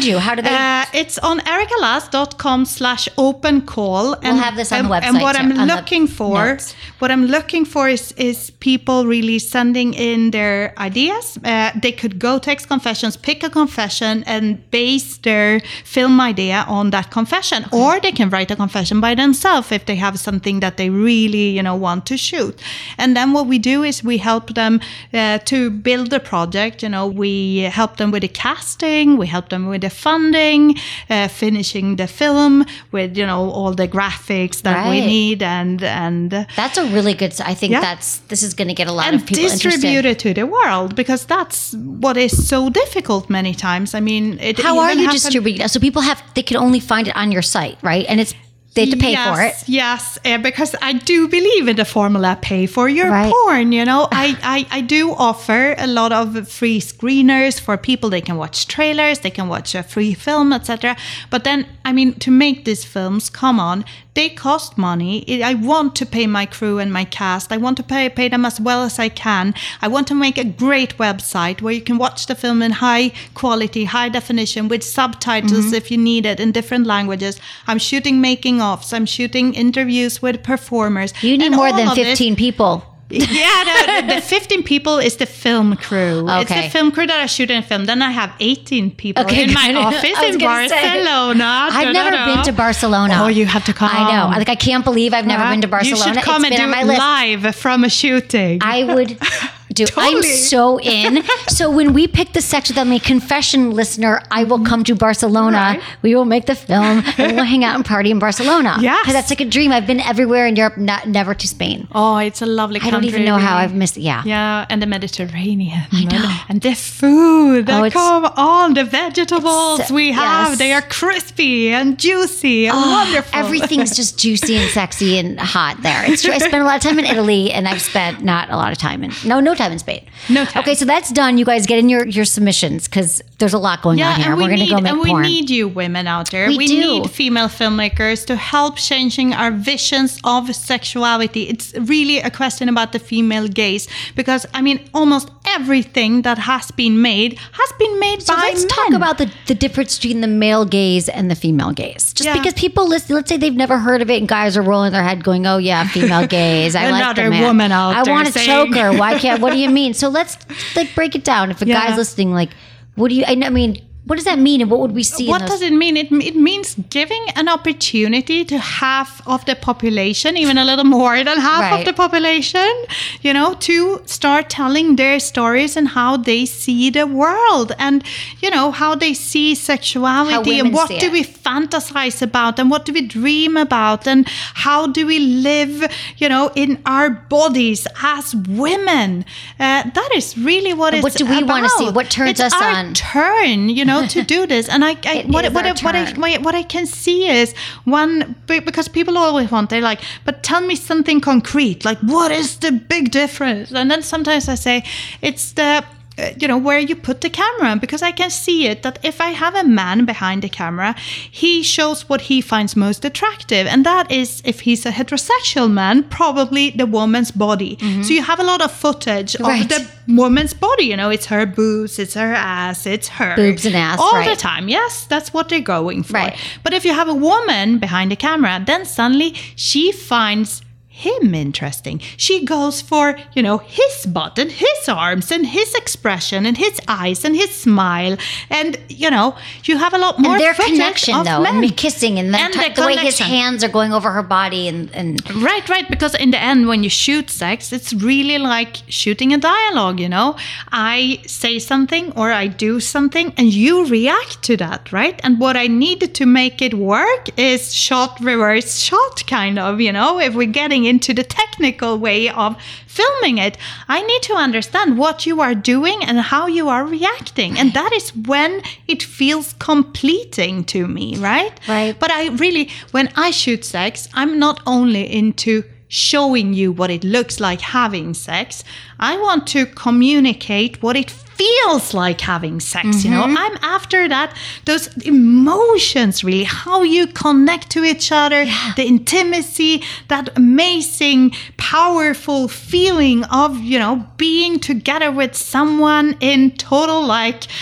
find you? How do they? Uh, it's on ericalas.com slash open call. We'll have this on the website. And what too, I'm looking for, notes. what I'm looking for is, is people really sending in their ideas. Uh, they could go to X Confessions, pick a confession, and base their film idea on that confession. Okay. Or they can write a confession by themselves if they have something that they really, you know, want to shoot. And then what we do is we help them uh, to build the project. You know, we help them with the casting, we help them with the funding, uh, finishing the film with, you know, all the graphics that right. we need, and and that's a really good. I think yeah. that's this is going to get a lot and of people distribute interested. it to the world, because that's what is so difficult many times. I mean, it how are you happen- distributing? So people have they can only find it on your site, right? And it's they have to pay yes, for it. Yes, uh, because I do believe in the formula pay for your right. porn, you know. I, I, I do offer a lot of free screeners for people. They can watch trailers, they can watch a free film, et cetera. But then, I mean, to make these films, come on, they cost money. I want to pay my crew and my cast. I want to pay, pay them as well as I can. I want to make a great website where you can watch the film in high quality, high definition, with subtitles mm-hmm. if you need it in different languages. I'm shooting making offs. I'm shooting interviews with performers. You need and more than this, fifteen people. Yeah, the, the fifteen people is the film crew. Okay. It's the film crew that I shoot in a film. Then I have eighteen people okay, in my office in Barcelona. Say, I've never been to Barcelona. Oh, you have to come. I know. Like, I can't believe I've never uh, been to Barcelona. You should come it's and been do on it my list. live from a shooting. I would... Do. Totally. I'm so in. So when we pick the section that my confession listener, I will come to Barcelona. Right. We will make the film and we'll hang out and party in Barcelona. Yes. Because that's like a dream. I've been everywhere in Europe, not, never to Spain. Oh, it's a lovely country. I don't even know really. how I've missed it. Yeah. Yeah, and the Mediterranean. I know. And the food. Oh, come on, the vegetables we have. Yes. They are crispy and juicy and oh, wonderful. Everything's just juicy and sexy and hot there. It's true. I spent a lot of time in Italy, and I've spent not a lot of time in, no, no time in Spain. No time. Okay, so that's done. You guys get in your, your submissions, because there's a lot going yeah, on here. And we We're going to need, go make and we porn. need you women out there. We, we do. need female filmmakers to help changing our visions of sexuality. It's really a question about the female gaze, because, I mean, almost everything that has been made has been made so by let's men. talk about the, the difference between the male gaze and the female gaze. Just yeah. because people listen, let's say they've never heard of it, and guys are rolling their head going, oh yeah, female gaze. I like Another the man. woman out I there want to saying- choke her. Why can't, what do you mean? So let's like break it down. If a Yeah. guy's listening, like, what do you, I mean, what does that mean, and what would we see? What in those? does it mean? It, it means giving an opportunity to half of the population, even a little more than half Right. of the population, you know, to start telling their stories and how they see the world, and, you know, how they see sexuality, women and what see do it. we fantasize about, and what do we dream about, and how do we live, you know, in our bodies as women. Uh, that is really what And it's what do we about. wanna see? What turns It's us our on? turn, you know, to do this. And I, I It what, is what, our I, what, I, turn. what I what I can see is one, because people always want, they're like, but tell me something concrete, like what is the big difference? And then sometimes I say, it's the, uh, you know, where you put the camera, because I can see it, that if I have a man behind the camera, he shows what he finds most attractive, and that is, if he's a heterosexual man, probably the woman's body. Mm-hmm. So you have a lot of footage Right. of the woman's body, you know, it's her boobs, it's her ass, it's her Boobs and ass, all right. the time. Yes, that's what they're going for. Right. But if you have a woman behind the camera, then suddenly she finds him interesting. She goes for, you know, his butt and his arms and his expression and his eyes and his smile, and, you know, you have a lot more And their footage connection, of though, men. and me kissing, and, then And t- the the way his connection. hands are going over her body, and, and Right, right. Because in the end, when you shoot sex, it's really like shooting a dialogue, you know? I say something or I do something and you react to that, right? And what I needed to make it work is shot, reverse shot, kind of, you know? If we're getting into the technical way of filming it, I need to understand what you are doing and how you are reacting. And that is when it feels completing to me, right? Right. But I really, when I shoot sex, I'm not only into showing you what it looks like having sex. I want to communicate what it feels like having sex, mm-hmm. you know? I'm after that, those emotions, really, how you connect to each other, yeah. the intimacy, that amazing, powerful feeling of, you know, being together with someone in total, like,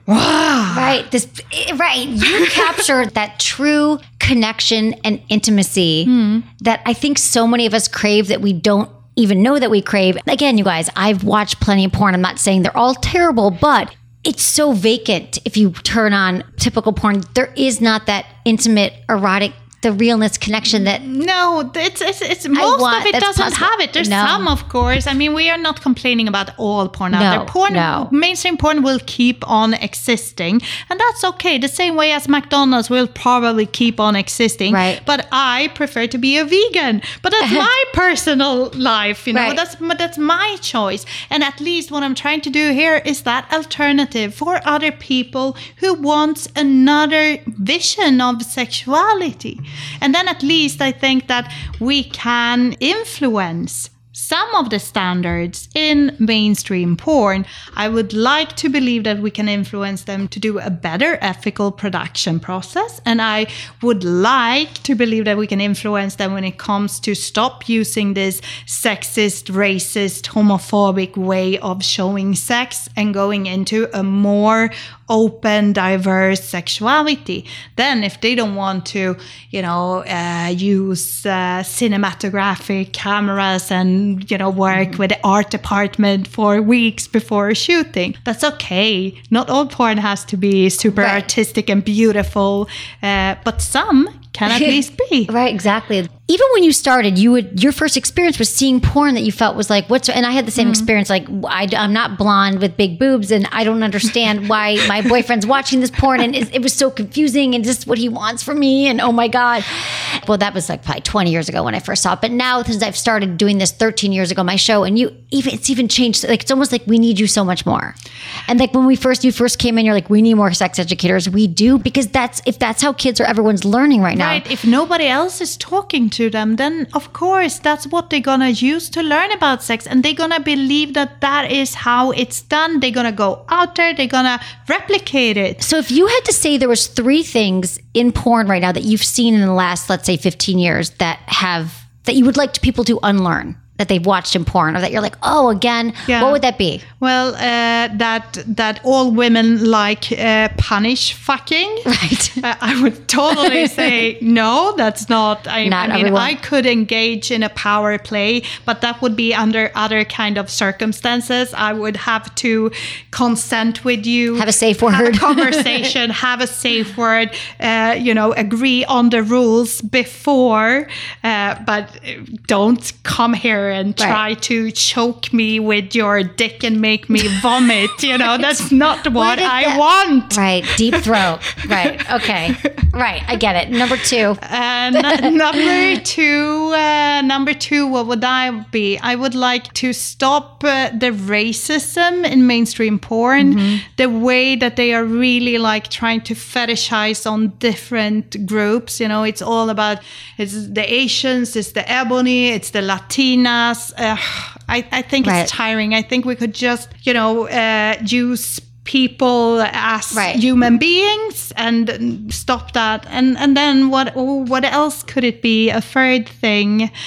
Right. This right. You captured that true connection and intimacy mm. that I think so many of us crave that we don't even know that we crave. Again, you guys, I've watched plenty of porn. I'm not saying they're all terrible, but it's so vacant if you turn on typical porn. There is not that intimate, erotic, the realness connection that no, it's it's, it's most want, of it doesn't possible. have it. There's no. some, of course. I mean, we are not complaining about all porn out no, there. Porn, no. mainstream porn will keep on existing, and that's okay. The same way as McDonald's will probably keep on existing. Right. But I prefer to be a vegan. But that's my personal life, you know. Right. That's that's my choice. And at least what I'm trying to do here is that alternative for other people who want another vision of sexuality. And then at least I think that we can influence some of the standards in mainstream porn. I would like to believe that we can influence them to do a better ethical production process. And I would like to believe that we can influence them when it comes to stop using this sexist, racist, homophobic way of showing sex and going into a more open, diverse sexuality. Then if they don't want to, you know, uh, use uh, cinematographic cameras and, you know, work mm. with the art department for weeks before shooting, that's okay. Not all porn has to be super right. artistic and beautiful, uh, but some can at least be. Right, exactly. Even when you started, you would your first experience was seeing porn that you felt was like, what's, and I had the same mm-hmm. experience, like, I, I'm not blonde with big boobs, and I don't understand why my boyfriend's watching this porn, and it, it was so confusing, and this is what he wants from me, and oh my God. Well, that was like probably twenty years ago when I first saw it, but now since I've started doing this thirteen years ago, my show, and you, even it's even changed, like, it's almost like we need you so much more. And like when we first, you first came in, you're like, we need more sex educators. We do, because that's, if that's how kids or everyone's learning right now. Right, if nobody else is talking to them, then of course that's what they're gonna use to learn about sex, and they're gonna believe that that is how it's done. They're gonna go out there, they're gonna replicate it. So if you had to say there was three things in porn right now that you've seen in the last, let's say fifteen years that have, that you would like people to unlearn, that they've watched in porn, or that you're like, oh, again, yeah. what would that be? Well, uh, that that all women like uh, punish fucking. Right. Uh, I would totally say no. That's not. I, not I mean, everyone. I could engage in a power play, but that would be under other kind of circumstances. I would have to consent with you, have a safe word, have a conversation, have a safe word. Uh, you know, agree on the rules before, uh, but don't come here and try right. to choke me with your dick and make me vomit. You know, that's not what I that? want. Right. Deep throat. Right. Okay. Right. I get it. Number two. Uh, n- number two. Uh, number two. What would I be? I would like to stop uh, the racism in mainstream porn. Mm-hmm. The way that they are really like trying to fetishize on different groups. You know, it's all about, it's the Asians, it's the ebony, it's the Latina. Uh, I, I think right. it's tiring. I think we could just, you know, uh, use people as right. human beings and stop that. And and then what? Oh, what else could it be? A third thing. Uh,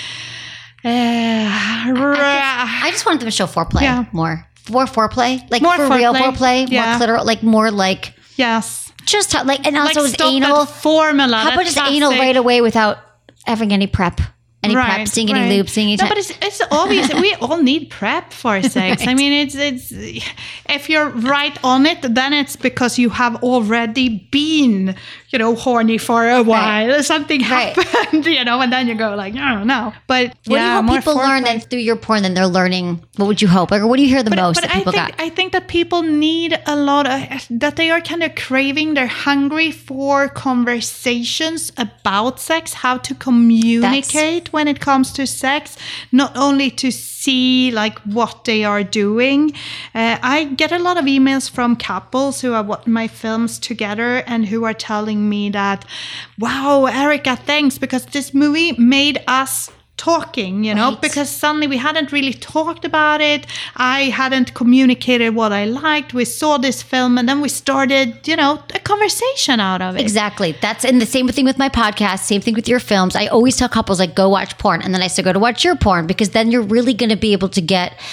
I, I, I just wanted them to show foreplay yeah. more. More foreplay, like more for foreplay. real foreplay, yeah. more clitoral, like more like yes. Just how, like, and also like with anal formula. How about just classic. Anal right away without having any prep? Any right, prep, seeing right. any lube, seeing any No, but it's, it's obvious. We all need prep for sex. Right. I mean, it's it's if you're right on it, then it's because you have already been, you know, horny for a while. Right. Something happened, right. you know, and then you go like, oh, no. But what yeah, do you hope people learn then through your porn? Then they're learning. What would you hope? Like, what do you hear the but, most but that people I think, got? I think that people need a lot of, that they are kind of craving. They're hungry for conversations about sex, how to communicate. That's, when it comes to sex, not only to see like what they are doing. Uh, I get a lot of emails from couples who are watching my films together and who are telling me that, wow, Erica, thanks, because this movie made us talking, you know, right. because suddenly we hadn't really talked about it. I hadn't communicated what I liked. We saw this film and then we started, you know, a conversation out of it. Exactly. That's, and the same thing with my podcast, same thing with your films. I always tell couples like, go watch porn. And then I say, go to watch your porn, because then you're really going to be able to get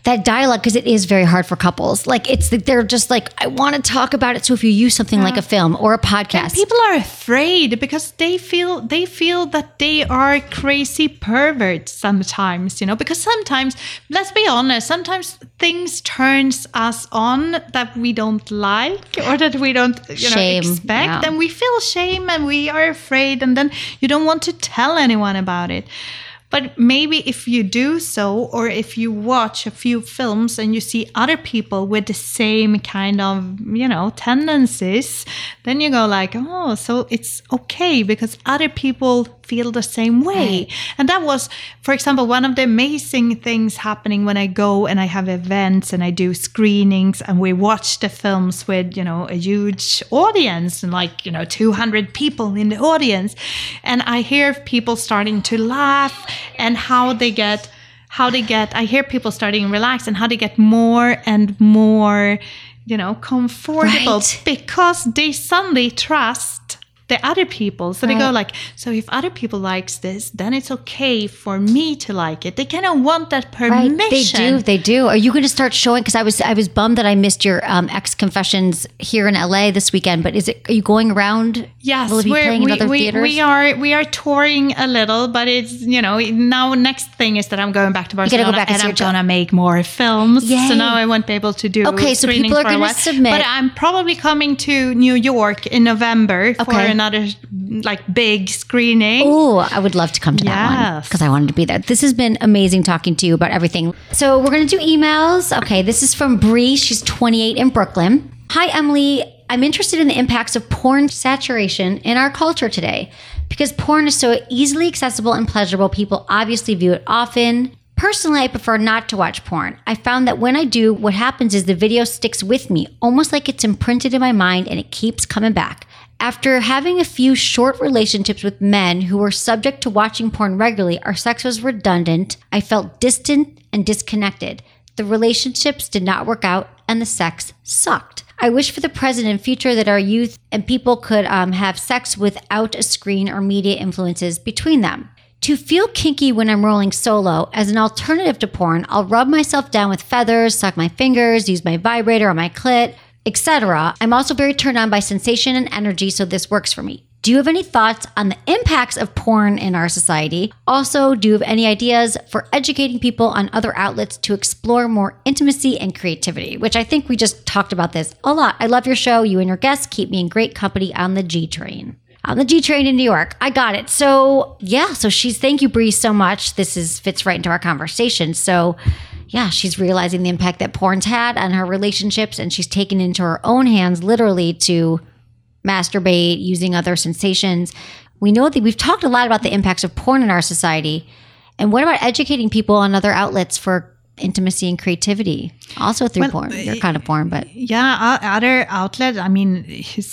that dialogue, because it is very hard for couples. Like it's they're just like, I want to talk about it. So if you use something yeah. like a film or a podcast, and people are afraid because they feel they feel that they are crazy perverts sometimes, you know, because sometimes, let's be honest, sometimes things turns us on that we don't like or that we don't, you shame, know, expect, yeah. and we feel shame and we are afraid, and then you don't want to tell anyone about it. But maybe if you do so, or if you watch a few films and you see other people with the same kind of, you know, tendencies, then you go like, oh, so it's okay because other people feel the same way. Right. And that was, for example, one of the amazing things happening when I go and I have events and I do screenings and we watch the films with, you know, a huge audience and like, you know, two hundred people in the audience. And I hear people starting to laugh and how they get, how they get, I hear people starting to relax and how they get more and more, you know, comfortable right. because they suddenly trust the other people. So right. they go like, so if other people likes this, then it's okay for me to like it. They kind of want that permission. Right. They do. They do. Are you going to start showing? Because I was I was bummed that I missed your um, X Confessions here in L A this weekend. But is it? Are you going around? Yes, will it be we're, playing we, in other we, theaters? we are we are touring a little, but it's, you know, now next thing is that I'm going back to Barcelona go back and and I'm going to make more films. Yay. So now I won't be able to do okay. So people are going to submit. But I'm probably coming to New York in November for okay. another like big screening. Oh, I would love to come to that yes. one because I wanted to be there. This has been amazing talking to you about everything. So we're going to do emails. Okay, this is from Bree. She's twenty-eight in Brooklyn. Hi, Emily. I'm interested in the impacts of porn saturation in our culture today. Because porn is so easily accessible and pleasurable, people obviously view it often. Personally, I prefer not to watch porn. I found that when I do, what happens is the video sticks with me, almost like it's imprinted in my mind and it keeps coming back. After having a few short relationships with men who were subject to watching porn regularly, our sex was redundant. I felt distant and disconnected. The relationships did not work out and the sex sucked. I wish for the present and future that our youth and people could um, have sex without a screen or media influences between them. To feel kinky when I'm rolling solo, as an alternative to porn, I'll rub myself down with feathers, suck my fingers, use my vibrator on my clit, et cetera. I'm also very turned on by sensation and energy, so this works for me. Do you have any thoughts on the impacts of porn in our society? Also, do you have any ideas for educating people on other outlets to explore more intimacy and creativity? Which I think we just talked about this a lot. I love your show. You and your guests keep me in great company on the G train. On the G train in New York. I got it. So yeah, so she's, thank you, Bree, so much. This is fits right into our conversation. So yeah, she's realizing the impact that porn's had on her relationships, and she's taken into her own hands literally to masturbate, using other sensations. We know that we've talked a lot about the impacts of porn in our society. And what about educating people on other outlets for intimacy and creativity, also through well, porn? They're kind of porn, but yeah, other outlets. I mean,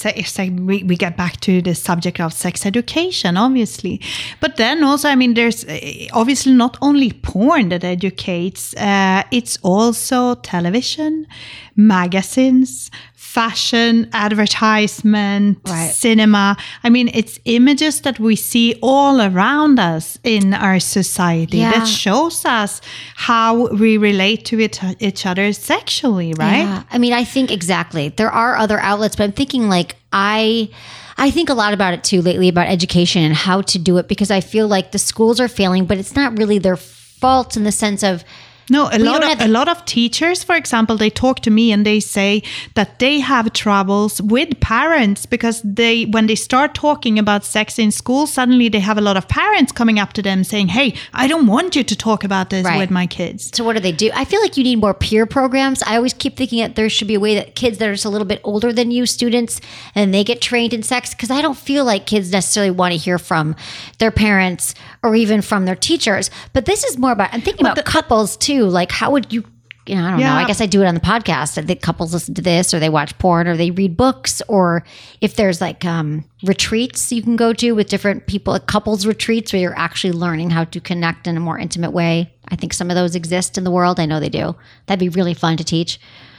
we we get back to the subject of sex education, obviously, but then also, I mean, there's obviously not only porn that educates. Uh, it's also television, magazines, fashion, advertisement, right. cinema. I mean, it's images that we see all around us in our society yeah. that shows us how we relate to it, each other sexually, right? Yeah. I mean, I think exactly. There are other outlets, but I'm thinking like I... I think a lot about it too lately, about education and how to do it, because I feel like the schools are failing, but it's not really their fault in the sense of No, a lot of a lot of teachers, for example, they talk to me and they say that they have troubles with parents because they, when they start talking about sex in school, suddenly they have a lot of parents coming up to them saying, "Hey, I don't want you to talk about this right. with my kids." So what do they do? I feel like you need more peer programs. I always keep thinking that there should be a way that kids that are just a little bit older than you, students, and they get trained in sex, because I don't feel like kids necessarily want to hear from their parents or even from their teachers. But this is more about, I'm thinking but about the, couples too. Like, how would you, you know, I don't yeah. know. I guess I do it on the podcast. I think couples listen to this, or they watch porn, or they read books, or if there's like um, retreats you can go to with different people, like couples retreats where you're actually learning how to connect in a more intimate way. I think some of those exist in the world. I know they do. That'd be really fun to teach.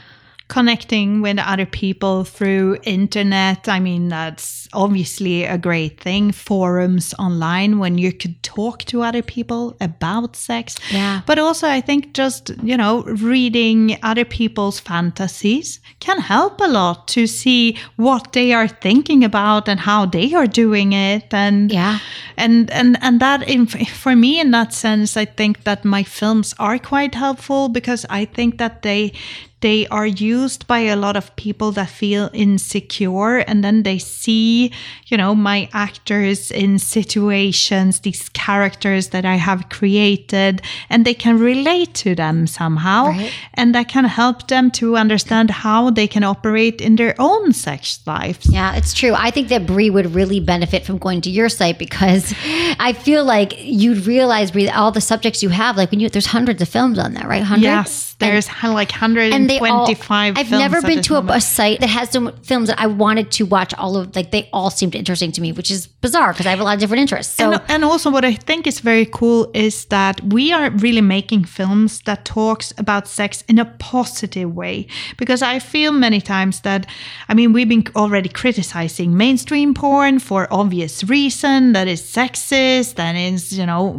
connecting with other people through internet. I mean, that's obviously a great thing. Forums online when you could talk to other people about sex. Yeah. But also I think just, you know, reading other people's fantasies can help a lot to see what they are thinking about and how they are doing it. And yeah. and and and that in, for me in that sense, I think that my films are quite helpful because I think that they they are used by a lot of people that feel insecure, and then they see, you know, my actors in situations, these characters that I have created, and they can relate to them somehow. Right. And that can help them to understand how they can operate in their own sex lives. Yeah, it's true. I think that Brie would really benefit from going to your site because I feel like you'd realize, Brie, all the subjects you have, like when you, there's hundreds of films on there, right? Hundreds? Yes, there's and, like one hundred twenty-five all, I've films never been to a, moment. a site that has so many films that I wanted to watch all of, like they all seemed interesting to me, which is bizarre because I have a lot of different interests. So, and, and also what I think is very cool is that we are really making films that talks about sex in a positive way. Because I feel many times that, I mean, we've been already criticizing mainstream porn for obvious reason, that is sexist, that is, you know,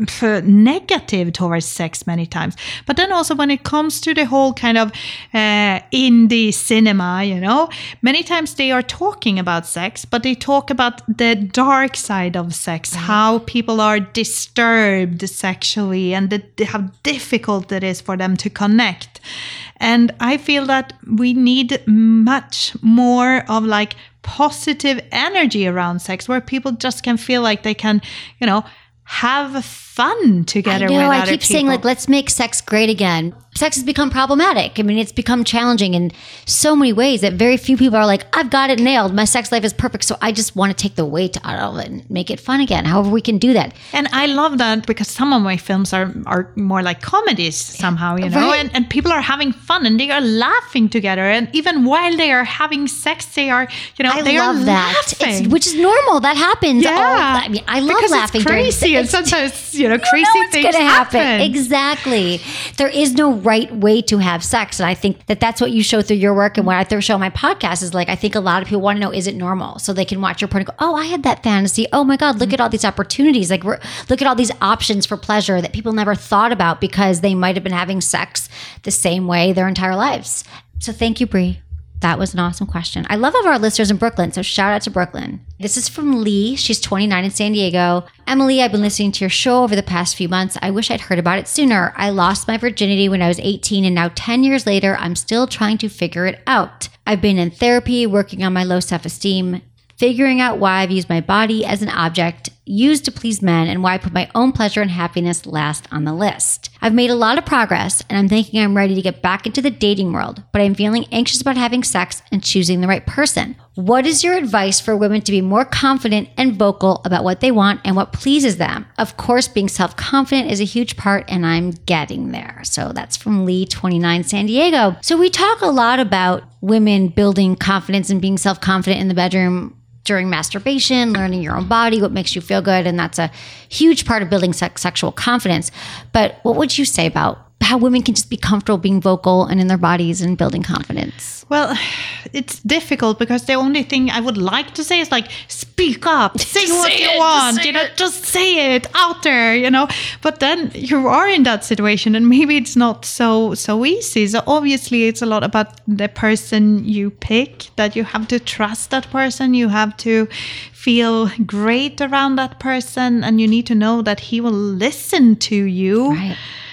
negative towards sex many times. But then also when it comes to the whole kind of uh, indie cinema, you know, many times they are talking about sex, but they talk about the dark side of sex, mm-hmm. how people are disturbed sexually and the, how difficult it is for them to connect. And I feel that we need much more of like positive energy around sex where people just can feel like they can, you know, have fun together I know, with I other keep people. saying, like, let's make sex great again. Sex has become problematic. I mean, it's become challenging in so many ways that very few people are like, I've got it nailed. My sex life is perfect. So I just want to take the weight out of it and make it fun again. However we can do that. And I love that because some of my films are, are more like comedies somehow, you know, Right. and, and people are having fun and they are laughing together. And even while they are having sex, they are, you know, I they love are that. laughing. It's, which is normal. That happens. Yeah. All, I mean, I love because laughing. It's crazy during, and sometimes, you know, you crazy know what's things gonna happen. happen. Exactly. There is no right way to have sex. And I think that that's what you show through your work. And what I th- show on my podcast is like, I think a lot of people want to know, is it normal? So they can watch your porn and go, oh, I had that fantasy. Oh my God, look mm-hmm. at all these opportunities. Like, we're, look at all these options for pleasure that people never thought about because they might have been having sex the same way their entire lives. So thank you, Brie. That was an awesome question. I love all of our listeners in Brooklyn, so shout out to Brooklyn. This is from Lee. She's twenty-nine in San Diego. Emily, I've been listening to your show over the past few months. I wish I'd heard about it sooner. I lost my virginity when I was eighteen, and now ten years later, I'm still trying to figure it out. I've been in therapy, working on my low self-esteem, figuring out why I've used my body as an object used to please men and why I put my own pleasure and happiness last on the list. I've made a lot of progress and I'm thinking I'm ready to get back into the dating world, but I'm feeling anxious about having sex and choosing the right person. What is your advice for women to be more confident and vocal about what they want and what pleases them? Of course, being self-confident is a huge part and I'm getting there. So that's from Lee, twenty-nine, San Diego. So we talk a lot about women building confidence and being self-confident in the bedroom during masturbation, learning your own body, what makes you feel good. And that's a huge part of building sex, sexual confidence. But what would you say about how women can just be comfortable being vocal and in their bodies and building confidence? Well, it's difficult because the only thing I would like to say is like, speak up, say Just what say you it, want, just say you know, it. just say it out there, you know. But then you are in that situation and maybe it's not so so easy. So obviously it's a lot about the person you pick, that you have to trust that person, you have to feel great around that person, and you need to know that he will listen to you. Right.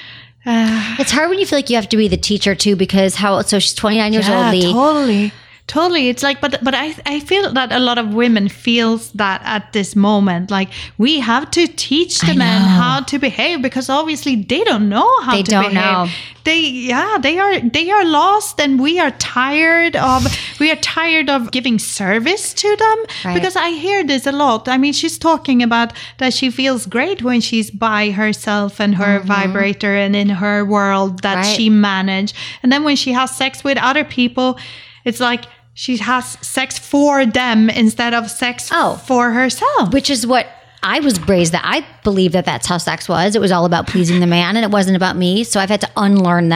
Uh, it's hard when you feel like you have to be the teacher too, because how, so she's twenty-nine years yeah, old, Lee. totally. Totally. It's like, but but I, I feel that a lot of women feels that at this moment, like we have to teach the I men know. how to behave because obviously they don't know how They to don't behave. know. They, yeah, they are, they are lost and we are tired of, we are tired of giving service to them Right. because I hear this a lot. I mean, she's talking about that she feels great when she's by herself and her Mm-hmm. vibrator and in her world that Right. she managed. And then when she has sex with other people, it's like she has sex for them instead of sex Oh. for herself. Which is what I was raised that I believe that that's how sex was. It was all about pleasing the man and it wasn't about me. So I've had to unlearn that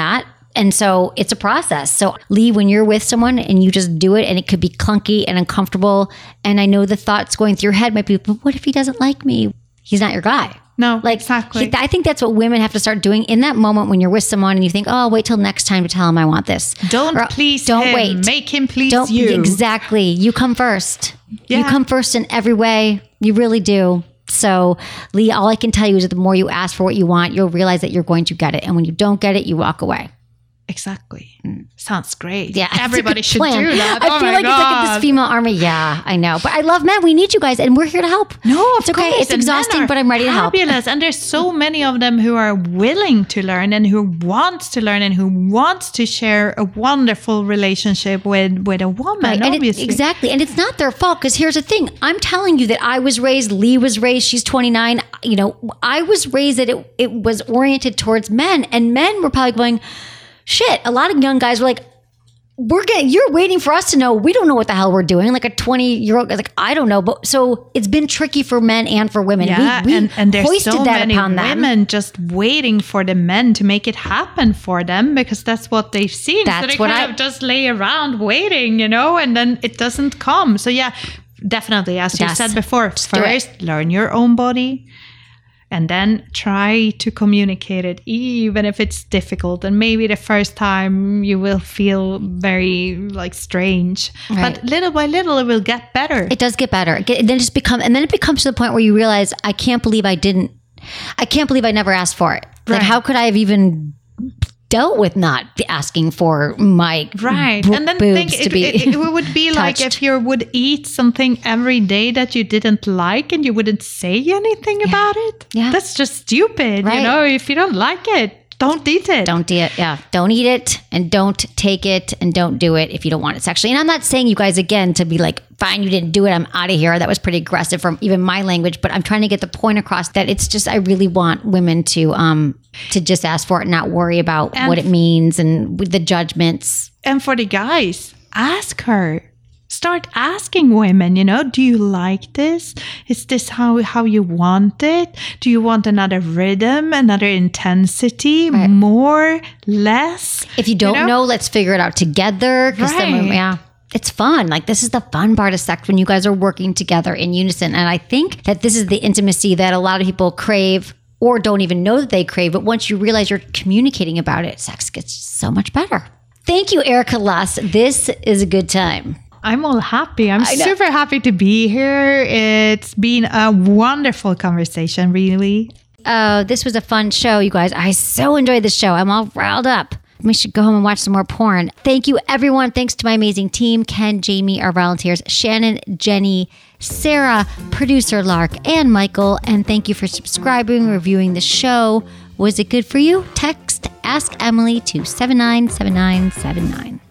And so it's a process. So Lee, when you're with someone and you just do it and it could be clunky and uncomfortable, and I know the thoughts going through your head might be, but what if he doesn't like me? He's not your guy. No, like, exactly. He, I think that's what women have to start doing in that moment when you're with someone and you think, oh, I'll wait till next time to tell him I want this. Don't or, please don't him. wait. Make him please don't, you. Exactly. You come first. Yeah. You come first in every way. You really do. So, Lee, all I can tell you is that the more you ask for what you want, you'll realize that you're going to get it. And when you don't get it, you walk away. Exactly. Mm. Sounds great. Yeah, everybody should plan. do that. I oh feel my like God. it's like this female army. Yeah, I know. But I love men. We need you guys, and we're here to help. No, of it's okay. course. It's and exhausting, but I'm ready to help. Fabulous. And there's so many of them who are willing to learn and who wants to learn and who wants to share a wonderful relationship with, with a woman, right. and obviously. It, exactly. And it's not their fault, because here's the thing. I'm telling you that I was raised, Lee was raised, she's twenty-nine. You know, I was raised that it, it was oriented towards men, and men were probably going, shit, a lot of young guys were like, we're getting, you're waiting for us to know. We don't know what the hell we're doing. Like a twenty year old, like, I don't know. But so it's been tricky for men and for women. Yeah, we, we and, and there's hoisted so that many upon them. women just waiting for the men to make it happen for them because that's what they've seen. That's so they what kind I, of just lay around waiting, you know, and then it doesn't come. So yeah, definitely, as you yes. said before, Just first learn your own body. And then try to communicate it, even if it's difficult. And maybe the first time you will feel very like strange, right. but little by little it will get better. It does get better. It get, then it just become, and then it becomes to the point where you realize, I can't believe I didn't. I can't believe I never asked for it. Like, Right. how could I have even dealt with not asking for my right bo- and then boobs think to it, be it, it would be like if you would eat something every day that you didn't like and you wouldn't say anything yeah. about it. Yeah, that's just stupid. Right. You know, if you don't like it, don't eat it. Don't eat it. Yeah. Don't eat it, and don't take it, and don't do it if you don't want it sexually. And I'm not saying you guys, again, to be like, fine, you didn't do it, I'm out of here. That was pretty aggressive from even my language, but I'm trying to get the point across that it's just, I really want women to, um, to just ask for it and not worry about and what it means and with the judgments. And for the guys, ask her. Start asking women, you know, do you like this? Is this how, how you want it? Do you want another rhythm, another intensity, right. more, less? If you don't you know? know, let's figure it out together. Because right. then, yeah, it's fun. Like, this is the fun part of sex when you guys are working together in unison. And I think that this is the intimacy that a lot of people crave or don't even know that they crave. But once you realize you're communicating about it, sex gets so much better. Thank you, Erika Lass. This is a good time. I'm all happy. I'm super happy to be here. It's been a wonderful conversation, really. Oh, this was a fun show, you guys. I so enjoyed this show. I'm all riled up. We should go home and watch some more porn. Thank you, everyone. Thanks to my amazing team, Ken, Jamie, our volunteers, Shannon, Jenny, Sarah, producer Lark, and Michael. And thank you for subscribing, reviewing the show. Was it good for you? Text Ask Emily to seven nine seven nine seven nine.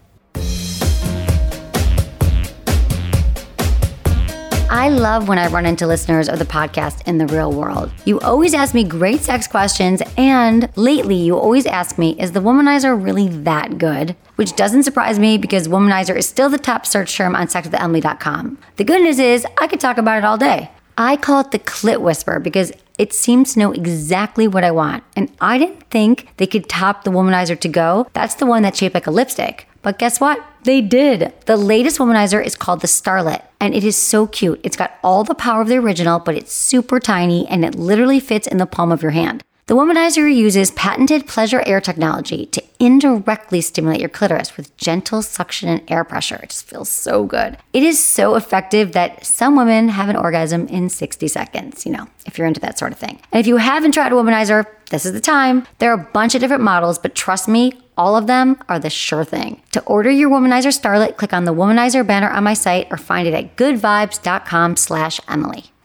I love when I run into listeners of the podcast in the real world. You always ask me great sex questions, and lately you always ask me, is the Womanizer really that good? Which doesn't surprise me because Womanizer is still the top search term on sex with emily dot com. The good news is I could talk about it all day. I call it the Clit Whisper because it seems to know exactly what I want. And I didn't think they could top the Womanizer To Go. That's the one that's shaped like a lipstick. But guess what? They did. The latest Womanizer is called the Starlet, and it is so cute. It's got all the power of the original, but it's super tiny, and it literally fits in the palm of your hand. The Womanizer uses patented pleasure air technology to indirectly stimulate your clitoris with gentle suction and air pressure. It just feels so good. It is so effective that some women have an orgasm in sixty seconds, you know, if you're into that sort of thing. And if you haven't tried a Womanizer, this is the time. There are a bunch of different models, but trust me, all of them are the sure thing. To order your Womanizer Starlet, click on the Womanizer banner on my site or find it at goodvibes dot com slash Emily.